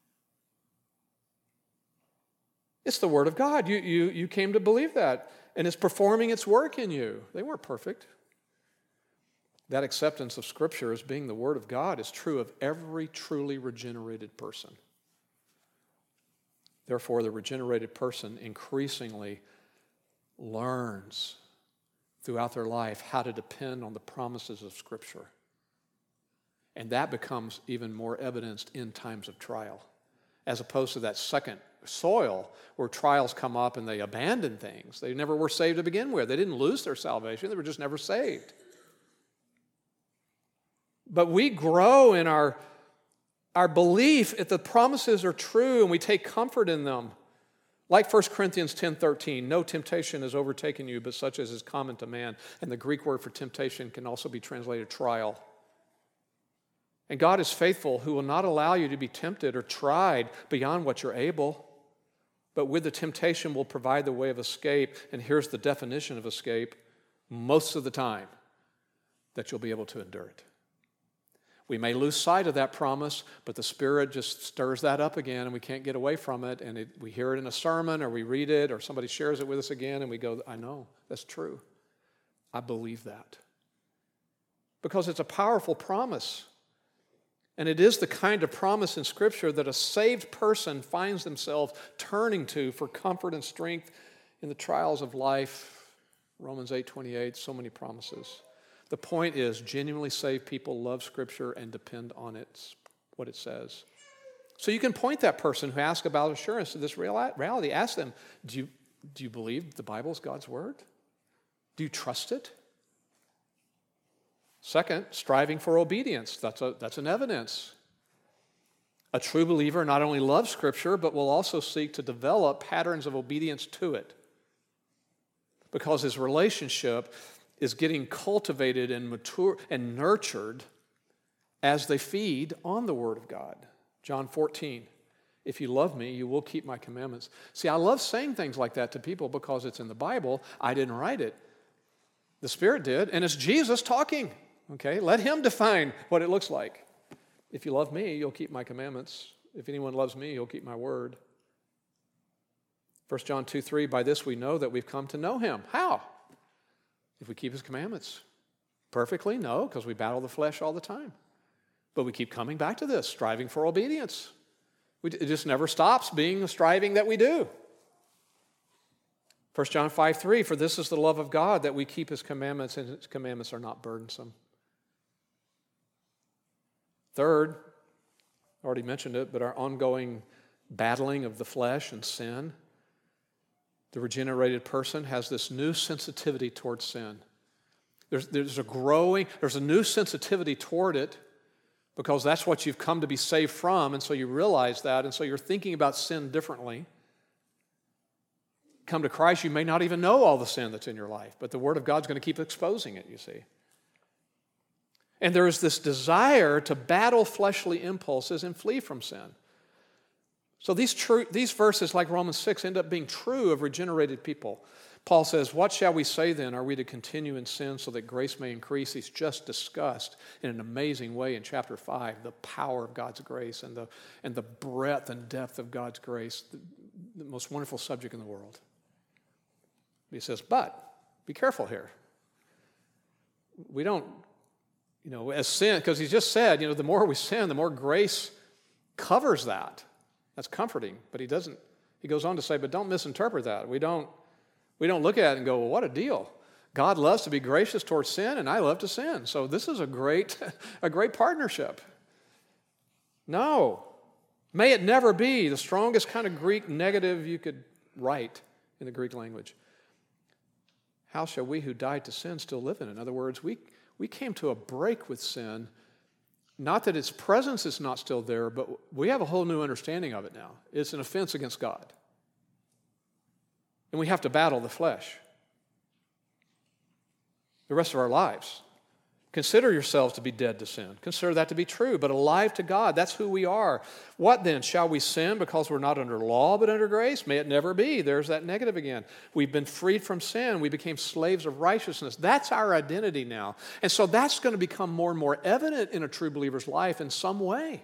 It's the word of God. You, you, you came to believe that, and it's performing its work in you. They weren't perfect. That acceptance of Scripture as being the Word of God is true of every truly regenerated person. Therefore, the regenerated person increasingly learns throughout their life how to depend on the promises of Scripture. And that becomes even more evidenced in times of trial, as opposed to that second soil where trials come up and they abandon things. They never were saved to begin with. They didn't lose their salvation. They were just never saved. But we grow in our, our belief if the promises are true and we take comfort in them. Like First Corinthians ten thirteen, no temptation has overtaken you but such as is common to man. And the Greek word for temptation can also be translated trial. And God is faithful, who will not allow you to be tempted or tried beyond what you're able, but with the temptation will provide the way of escape. And here's the definition of escape: most of the time that you'll be able to endure it. We may lose sight of that promise, but the Spirit just stirs that up again and we can't get away from it. And it, we hear it in a sermon or we read it or somebody shares it with us again and we go, I know, that's true. I believe that. Because it's a powerful promise. And it is the kind of promise in Scripture that a saved person finds themselves turning to for comfort and strength in the trials of life. Romans eight twenty-eight, so many promises. The point is, genuinely saved people love Scripture and depend on it, what it says. So you can point that person who asks about assurance to this reality. Ask them, do you, do you believe the Bible is God's Word? Do you trust it? Second, striving for obedience. That's, a, that's an evidence. A true believer not only loves Scripture, but will also seek to develop patterns of obedience to it. Because his relationship is getting cultivated and mature and nurtured as they feed on the Word of God. John fourteen, if you love me, you will keep my commandments. See, I love saying things like that to people because it's in the Bible. I didn't write it. The Spirit did, and it's Jesus talking. Okay, let Him define what it looks like. If you love me, you'll keep my commandments. If anyone loves me, he'll keep my word. First John two three, by this we know that we've come to know Him. How? If we keep His commandments. Perfectly? No, because we battle the flesh all the time. But we keep coming back to this, striving for obedience. We, it just never stops being the striving that we do. First John five three, for this is the love of God, that we keep his commandments, and his commandments are not burdensome. Third, I already mentioned it, but our ongoing battling of the flesh and sin. The regenerated person has this new sensitivity towards sin. There's, there's a growing, there's a new sensitivity toward it because that's what you've come to be saved from, and so you realize that, and so you're thinking about sin differently. Come to Christ, you may not even know all the sin that's in your life, but the Word of God's going to keep exposing it, you see. And there is this desire to battle fleshly impulses and flee from sin. So these, true, these verses, like Romans six, end up being true of regenerated people. Paul says, what shall we say then? Are we to continue in sin so that grace may increase? He's just discussed in an amazing way in chapter five the power of God's grace and the, and the breadth and depth of God's grace, the, the most wonderful subject in the world. He says, but be careful here. We don't, you know, as sin, because he's just said, you know, the more we sin, the more grace covers that. That's comforting, but he doesn't, he goes on to say, but don't misinterpret that. We don't, we don't look at it and go, well, what a deal. God loves to be gracious towards sin, and I love to sin. So this is a great, a great partnership. No. May it never be. The strongest kind of Greek negative you could write in the Greek language. How shall we who died to sin still live in it? In other words, we, we came to a break with sin. Not that its presence is not still there, but we have a whole new understanding of it now. It's an offense against God. And we have to battle the flesh the rest of our lives. Consider yourselves to be dead to sin. Consider that to be true, but alive to God. That's who we are. What then? Shall we sin because we're not under law but under grace? May it never be. There's that negative again. We've been freed from sin. We became slaves of righteousness. That's our identity now. And so that's going to become more and more evident in a true believer's life in some way.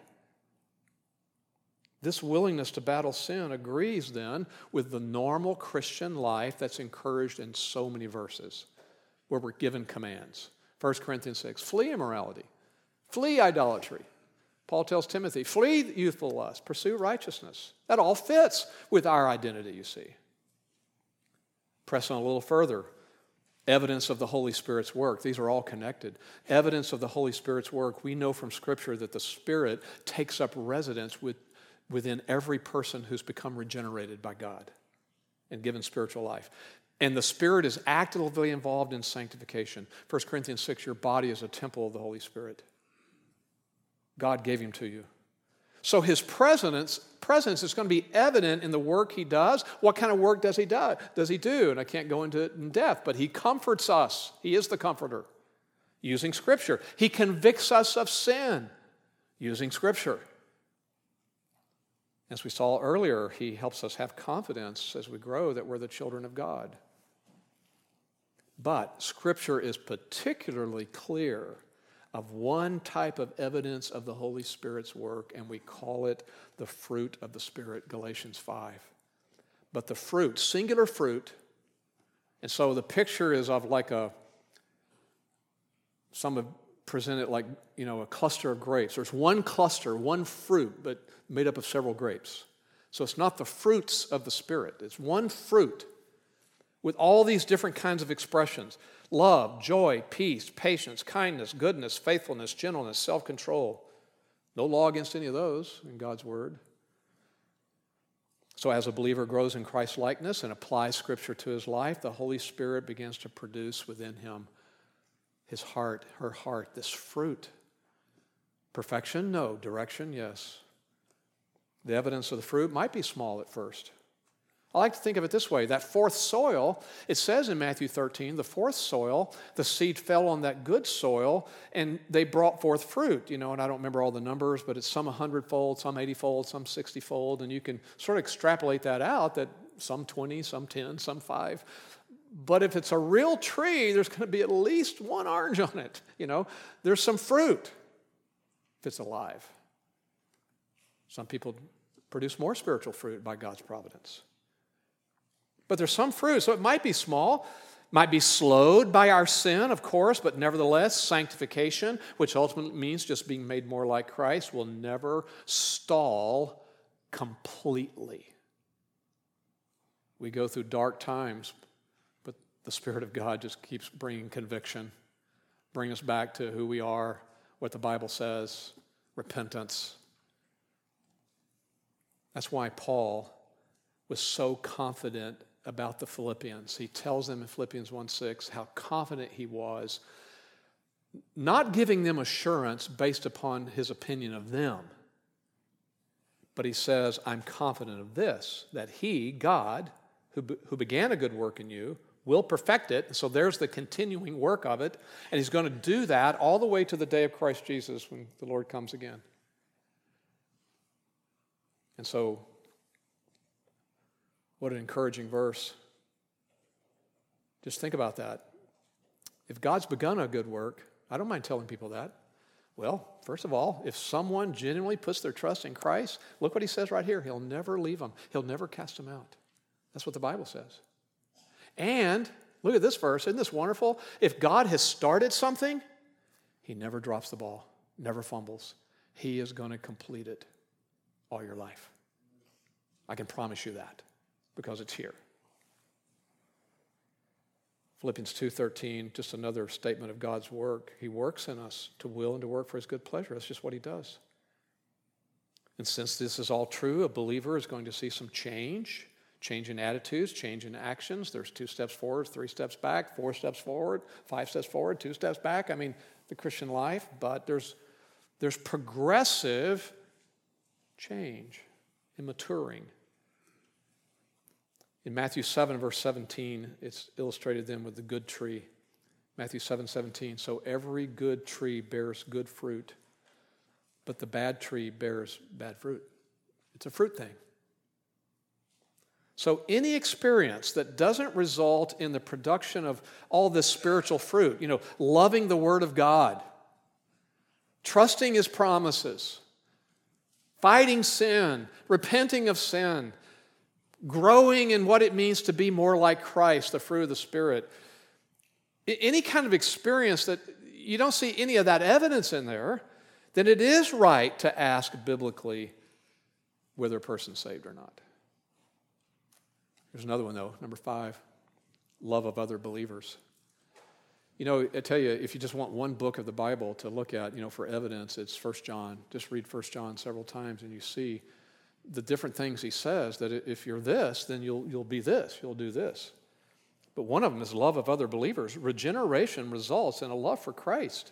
This willingness to battle sin agrees then with the normal Christian life that's encouraged in so many verses where we're given commands. First Corinthians six, flee immorality, flee idolatry. Paul tells Timothy, flee youthful lust, pursue righteousness. That all fits with our identity, you see. Press on a little further. Evidence of the Holy Spirit's work. These are all connected. Evidence of the Holy Spirit's work. We know from Scripture that the Spirit takes up residence with, within every person who's become regenerated by God and given spiritual life. And the Spirit is actively involved in sanctification. First Corinthians six, your body is a temple of the Holy Spirit. God gave him to you. So his presence, presence is going to be evident in the work he does. What kind of work does he do? Does he do? And I can't go into it in depth, but he comforts us. He is the comforter, using Scripture. He convicts us of sin, using Scripture. As we saw earlier, he helps us have confidence as we grow that we're the children of God. But Scripture is particularly clear of one type of evidence of the Holy Spirit's work, and we call it the fruit of the Spirit, Galatians five. But the fruit, singular fruit, and so the picture is of like a, some have presented it like, you know, a cluster of grapes. There's one cluster, one fruit, but made up of several grapes. So it's not the fruits of the Spirit. It's one fruit with all these different kinds of expressions. Love, joy, peace, patience, kindness, goodness, faithfulness, gentleness, self-control. No law against any of those in God's Word. So as a believer grows in Christ's likeness and applies Scripture to his life, the Holy Spirit begins to produce within him his heart, her heart, this fruit. Perfection? No. Direction? Yes. The evidence of the fruit might be small at first. I like to think of it this way. That fourth soil, it says in Matthew thirteen, the fourth soil, the seed fell on that good soil, and they brought forth fruit. You know, and I don't remember all the numbers, but it's some a hundredfold, some eighty-fold, some sixty-fold, and you can sort of extrapolate that out, that some twenty, some ten, some five. But if it's a real tree, there's going to be at least one orange on it. You know, there's some fruit if it's alive. Some people produce more spiritual fruit by God's providence. But there's some fruit, so it might be small. Might be slowed by our sin, of course, but nevertheless, sanctification, which ultimately means just being made more like Christ, will never stall completely. We go through dark times, but the Spirit of God just keeps bringing conviction, bring us back to who we are, what the Bible says, repentance. That's why Paul was so confident about the Philippians. He tells them in Philippians one six how confident he was, not giving them assurance based upon his opinion of them, but he says, I'm confident of this, that he, God, who, who began a good work in you, will perfect it. So there's the continuing work of it, and he's going to do that all the way to the day of Christ Jesus when the Lord comes again. And so, what an encouraging verse. Just think about that. If God's begun a good work, I don't mind telling people that. Well, first of all, if someone genuinely puts their trust in Christ, look what he says right here. He'll never leave them. He'll never cast them out. That's what the Bible says. And look at this verse. Isn't this wonderful? If God has started something, he never drops the ball, never fumbles. He is going to complete it all your life. I can promise you that, because it's here. Philippians two thirteen, just another statement of God's work. He works in us to will and to work for his good pleasure. That's just what he does. And since this is all true, a believer is going to see some change, change in attitudes, change in actions. There's two steps forward, three steps back, four steps forward, five steps forward, two steps back. I mean, the Christian life, but there's, there's progressive change in maturing. In Matthew seven, verse seventeen, it's illustrated then with the good tree. Matthew seven seventeen, so every good tree bears good fruit, but the bad tree bears bad fruit. It's a fruit thing. So any experience that doesn't result in the production of all this spiritual fruit, you know, loving the Word of God, trusting His promises, fighting sin, repenting of sin, growing in what it means to be more like Christ, the fruit of the Spirit. Any kind of experience that you don't see any of that evidence in there, then it is right to ask biblically whether a person's saved or not. There's another one, though, number five, love of other believers. You know, I tell you, if you just want one book of the Bible to look at, you know, for evidence, it's First John. Just read First John several times and you see the different things he says, that if you're this, then you'll, you'll be this, you'll do this. But one of them is love of other believers. Regeneration results in a love for Christ.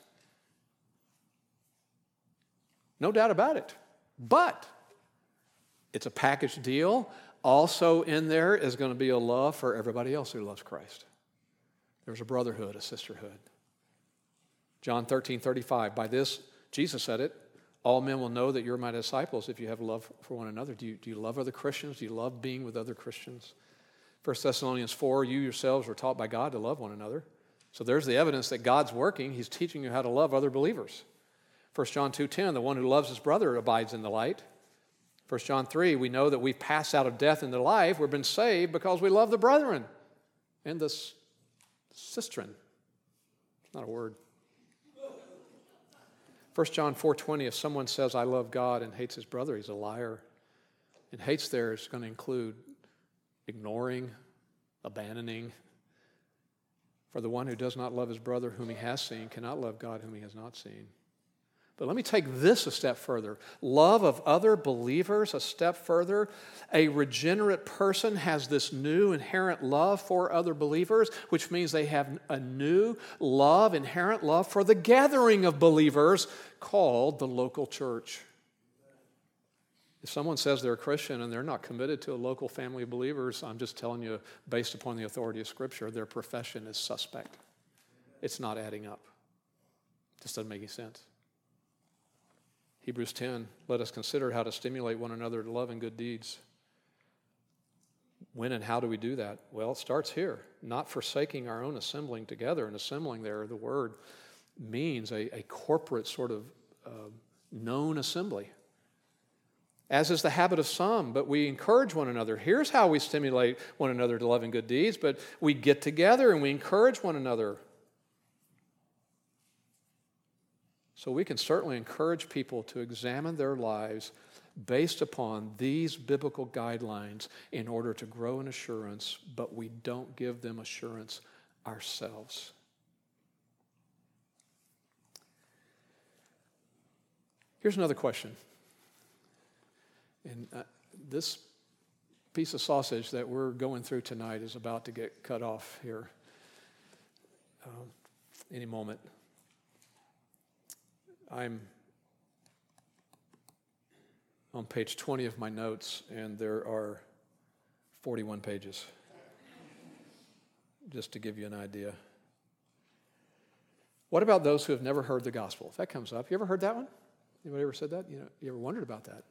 No doubt about it. But it's a package deal. Also in there is going to be a love for everybody else who loves Christ. There's a brotherhood, a sisterhood. John thirteen thirty-five, by this, Jesus said it, all men will know that you're my disciples if you have love for one another. Do you, do you love other Christians? Do you love being with other Christians? First Thessalonians four, you yourselves were taught by God to love one another. So there's the evidence that God's working. He's teaching you how to love other believers. First John two ten, the one who loves his brother abides in the light. First John three, we know that we've passed out of death into life. We've been saved because we love the brethren. And the sistren. It's not a word. First John four twenty, if someone says, I love God and hates his brother, he's a liar. And hates there is going to include ignoring, abandoning. For the one who does not love his brother whom he has seen cannot love God whom he has not seen. But let me take this a step further. Love of other believers a step further. A regenerate person has this new inherent love for other believers, which means they have a new love, inherent love for the gathering of believers called the local church. If someone says they're a Christian and they're not committed to a local family of believers, I'm just telling you, based upon the authority of Scripture, their profession is suspect. It's not adding up. It just doesn't make any sense. Hebrews ten, let us consider how to stimulate one another to love and good deeds. When and how do we do that? Well, it starts here. Not forsaking our own assembling together. And assembling there, the word means a, a corporate sort of uh, known assembly. as is the habit of some, but we encourage one another. Here's how we stimulate one another to love and good deeds, but we get together and we encourage one another. So we can certainly encourage people to examine their lives based upon these biblical guidelines in order to grow in assurance, but we don't give them assurance ourselves. Here's another question. And uh, this piece of sausage that we're going through tonight is about to get cut off here um, any moment. I'm on page twenty of my notes, and there are forty-one pages, just to give you an idea. What about those who have never heard the gospel? If that comes up, you ever heard that one? Anybody ever said that? You know, you ever wondered about that?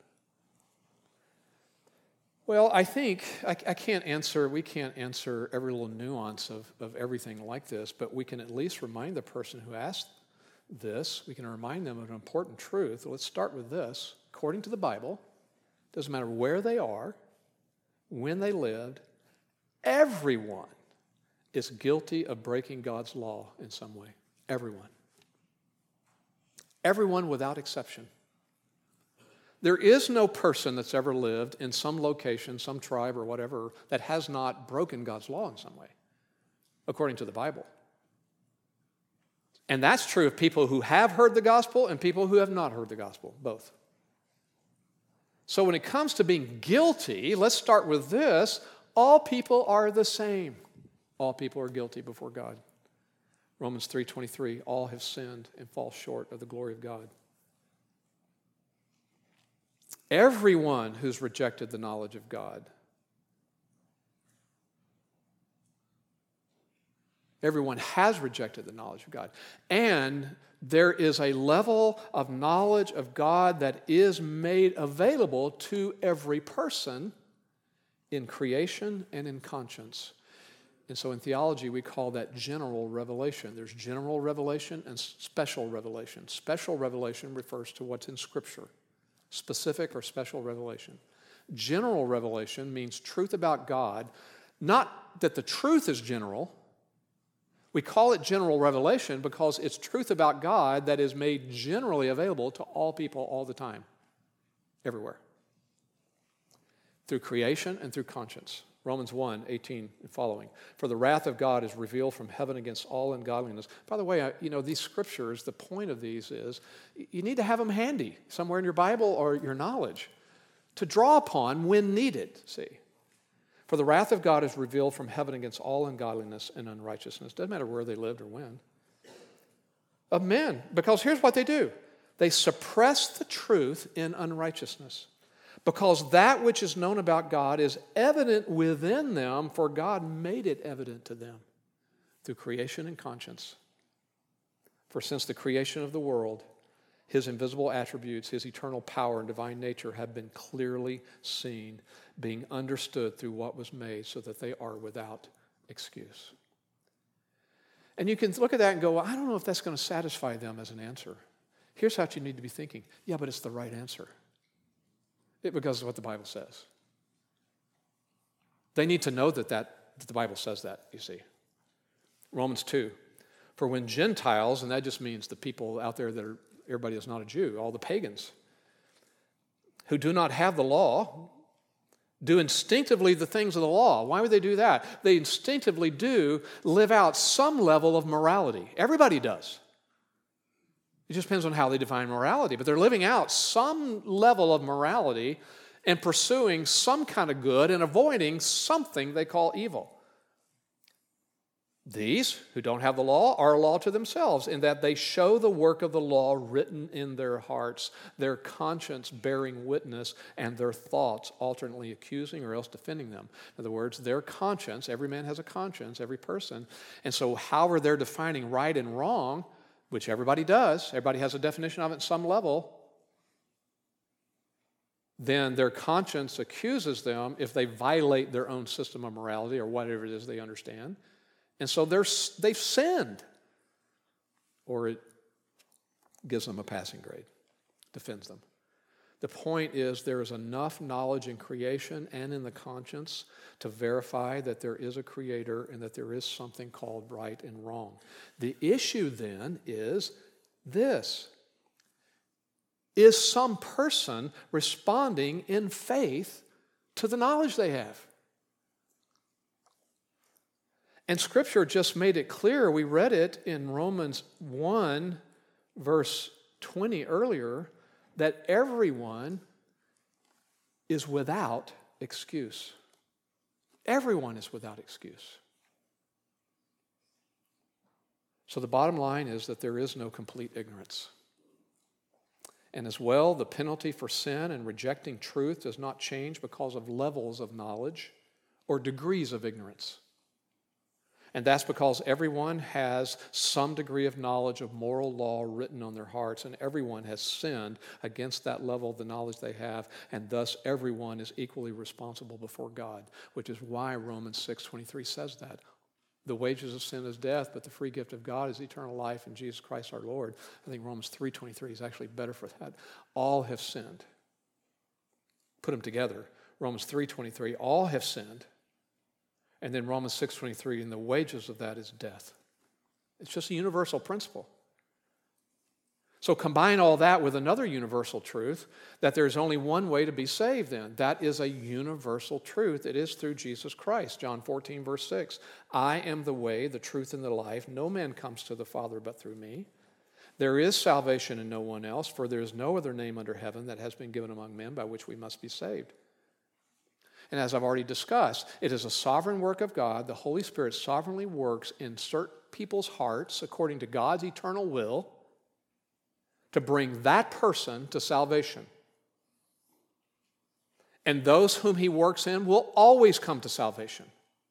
Well, I think, I, I can't answer, we can't answer every little nuance of, of everything like this, but we can at least remind the person who asked this, we can remind them of an important truth. Let's start with this. According to the Bible, doesn't matter where they are, when they lived, everyone is guilty of breaking God's law in some way. Everyone. Everyone without exception. There is no person that's ever lived in some location, some tribe or whatever, that has not broken God's law in some way, according to the Bible. And that's true of people who have heard the gospel and people who have not heard the gospel, both. So when it comes to being guilty, let's start with this. All people are the same. All people are guilty before God. Romans three twenty-three, all have sinned and fall short of the glory of God. Everyone who's rejected the knowledge of God, everyone has rejected the knowledge of God. And there is a level of knowledge of God that is made available to every person in creation and in conscience. And so in theology, we call that general revelation. There's general revelation and special revelation. Special revelation refers to what's in Scripture. Specific or special revelation. General revelation means truth about God, not that the truth is general. We call it general revelation because it's truth about God that is made generally available to all people all the time, everywhere, through creation and through conscience. Romans one, eighteen and following. For the wrath of God is revealed from heaven against all ungodliness. By the way, I, you know, these scriptures, the point of these is you need to have them handy somewhere in your Bible or your knowledge to draw upon when needed, see. For the wrath of God is revealed from heaven against all ungodliness and unrighteousness. Doesn't matter where they lived or when. Of men, because here's what they do. They suppress the truth in unrighteousness. Because that which is known about God is evident within them, for God made it evident to them through creation and conscience. For since the creation of the world, His invisible attributes, His eternal power and divine nature have been clearly seen, being understood through what was made, so that they are without excuse. And you can look at that and go, well, I don't know if that's going to satisfy them as an answer. Here's how you need to be thinking. Yeah, but it's the right answer. It, because of what the Bible says. They need to know that, that, that the Bible says that, you see. Romans two. For when Gentiles, and that just means the people out there that are, everybody is not a Jew, all the pagans, who do not have the law, do instinctively the things of the law. Why would they do that? They instinctively do live out some level of morality. Everybody does. It just depends on how they define morality. But they're living out some level of morality and pursuing some kind of good and avoiding something they call evil. These who don't have the law are a law to themselves in that they show the work of the law written in their hearts, their conscience bearing witness, and their thoughts alternately accusing or else defending them. In other words, their conscience, every man has a conscience, every person. And so however they're defining right and wrong, which everybody does, everybody has a definition of it at some level, then their conscience accuses them if they violate their own system of morality or whatever it is they understand. And so they're, they've sinned. Or it gives them a passing grade, defends them. The point is there is enough knowledge in creation and in the conscience to verify that there is a creator and that there is something called right and wrong. The issue then is this. Is some person responding in faith to the knowledge they have? And Scripture just made it clear. We read it in Romans one, verse twenty earlier, that everyone is without excuse. Everyone is without excuse. So the bottom line is that there is no complete ignorance. And as well, the penalty for sin and rejecting truth does not change because of levels of knowledge or degrees of ignorance. And that's because everyone has some degree of knowledge of moral law written on their hearts, and everyone has sinned against that level of the knowledge they have, and thus everyone is equally responsible before God, which is why Romans six twenty-three says that. The wages of sin is death, but the free gift of God is eternal life in Jesus Christ our Lord. I think Romans three twenty-three is actually better for that. All have sinned. Put them together. Romans three twenty-three, all have sinned. And then Romans six twenty-three, and the wages of that is death. It's just a universal principle. So combine all that with another universal truth, that there's only one way to be saved then. That is a universal truth. It is through Jesus Christ. John fourteen, verse six. I am the way, the truth, and the life. No man comes to the Father but through me. There is salvation in no one else, for there is no other name under heaven that has been given among men by which we must be saved. And as I've already discussed, it is a sovereign work of God. The Holy Spirit sovereignly works in certain people's hearts according to God's eternal will to bring that person to salvation. And those whom he works in will always come to salvation.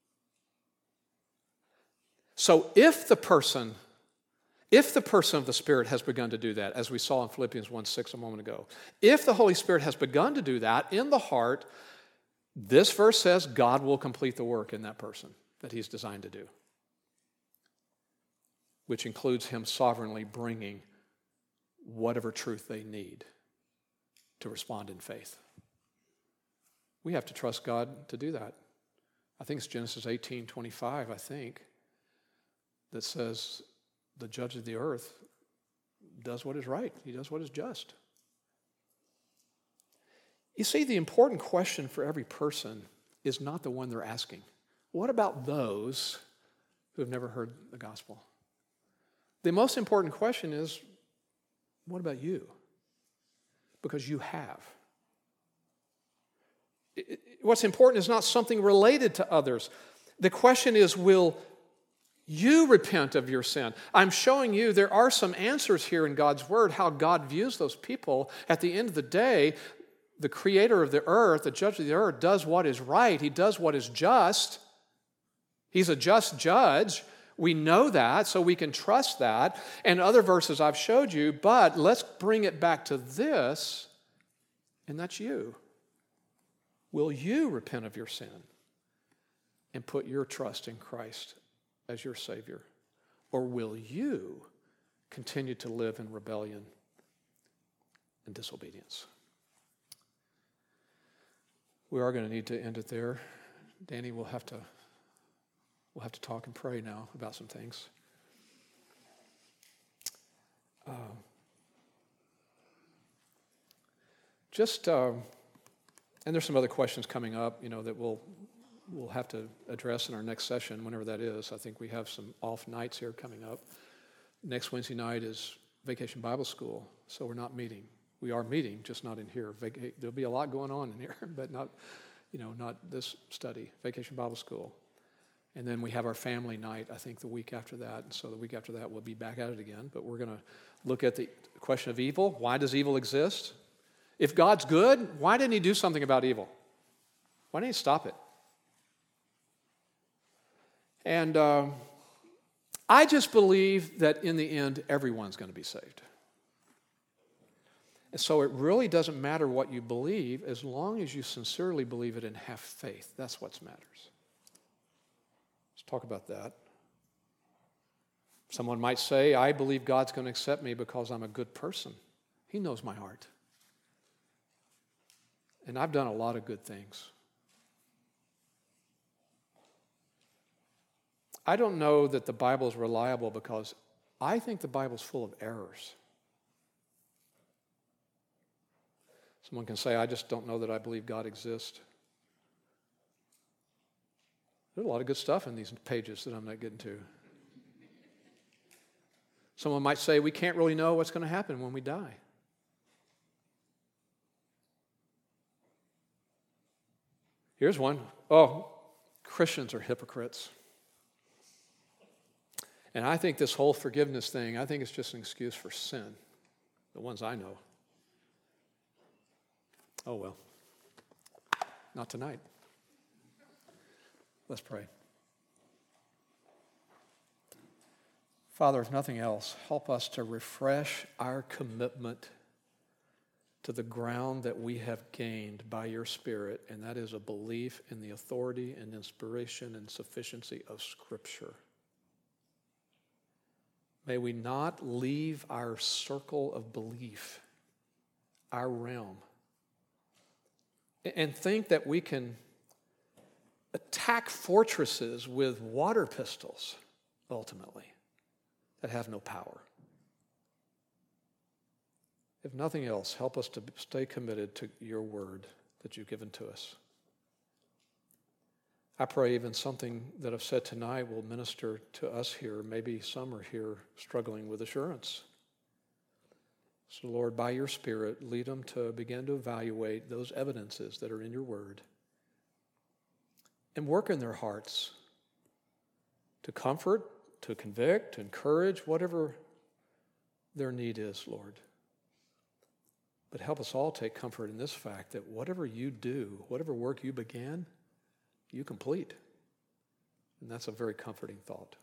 So if the person, if the person of the Spirit has begun to do that, as we saw in Philippians one six a moment ago, if the Holy Spirit has begun to do that in the heart, this verse says God will complete the work in that person that he's designed to do, which includes him sovereignly bringing whatever truth they need to respond in faith. We have to trust God to do that. I think it's Genesis eighteen twenty-five, I think, that says the judge of the earth does what is right. He does what is just. You see, the important question for every person is not the one they're asking. What about those who have never heard the gospel? The most important question is, what about you? Because you have. What's important is not something related to others. The question is, will you repent of your sin? I'm showing you there are some answers here in God's word, how God views those people. At the end of the day, the creator of the earth, the judge of the earth, does what is right. He does what is just. He's a just judge. We know that, so we can trust that. And other verses I've showed you, but let's bring it back to this, and that's you. Will you repent of your sin and put your trust in Christ as your Savior? Or will you continue to live in rebellion and disobedience? We are going to need to end it there. Danny, we'll have to we'll have to talk and pray now about some things. Uh, just uh, and there's some other questions coming up, you know, that we'll we'll have to address in our next session, whenever that is. I think we have some off nights here coming up. Next Wednesday night is Vacation Bible School, so we're not meeting. We are meeting, just not in here. Vac- there'll be a lot going on in here, but not, you know, not this study, Vacation Bible School. And then we have our family night, I think, the week after that. And so the week after that, we'll be back at it again. But we're going to look at the question of evil. Why does evil exist? If God's good, why didn't he do something about evil? Why didn't he stop it? And uh, I just believe that in the end, everyone's going to be saved. And so it really doesn't matter what you believe as long as you sincerely believe it and have faith. That's what matters. Let's talk about that. Someone might say, I believe God's going to accept me because I'm a good person. He knows my heart. And I've done a lot of good things. I don't know that the Bible is reliable because I think the Bible's full of errors. Someone can say, I just don't know that I believe God exists. There's a lot of good stuff in these pages that I'm not getting to. Someone might say, we can't really know what's going to happen when we die. Here's one. Oh, Christians are hypocrites. And I think this whole forgiveness thing, I think it's just an excuse for sin, the ones I know. Oh, well, not tonight. Let's pray. Father, if nothing else, help us to refresh our commitment to the ground that we have gained by your Spirit, and that is a belief in the authority and inspiration and sufficiency of Scripture. May we not leave our circle of belief, our realm, and think that we can attack fortresses with water pistols, ultimately, that have no power. If nothing else, help us to stay committed to your word that you've given to us. I pray even something that I've said tonight will minister to us here. Maybe some are here struggling with assurance. So, Lord, by your Spirit, lead them to begin to evaluate those evidences that are in your word and work in their hearts to comfort, to convict, to encourage, whatever their need is, Lord. But help us all take comfort in this fact that whatever you do, whatever work you began, you complete. And that's a very comforting thought.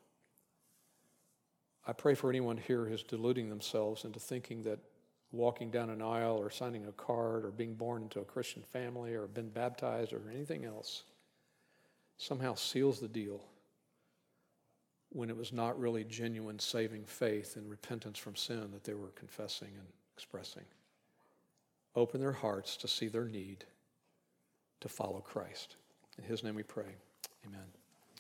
I pray for anyone here who's deluding themselves into thinking that walking down an aisle or signing a card or being born into a Christian family or been baptized or anything else somehow seals the deal when it was not really genuine saving faith and repentance from sin that they were confessing and expressing. Open their hearts to see their need to follow Christ. In his name we pray. Amen.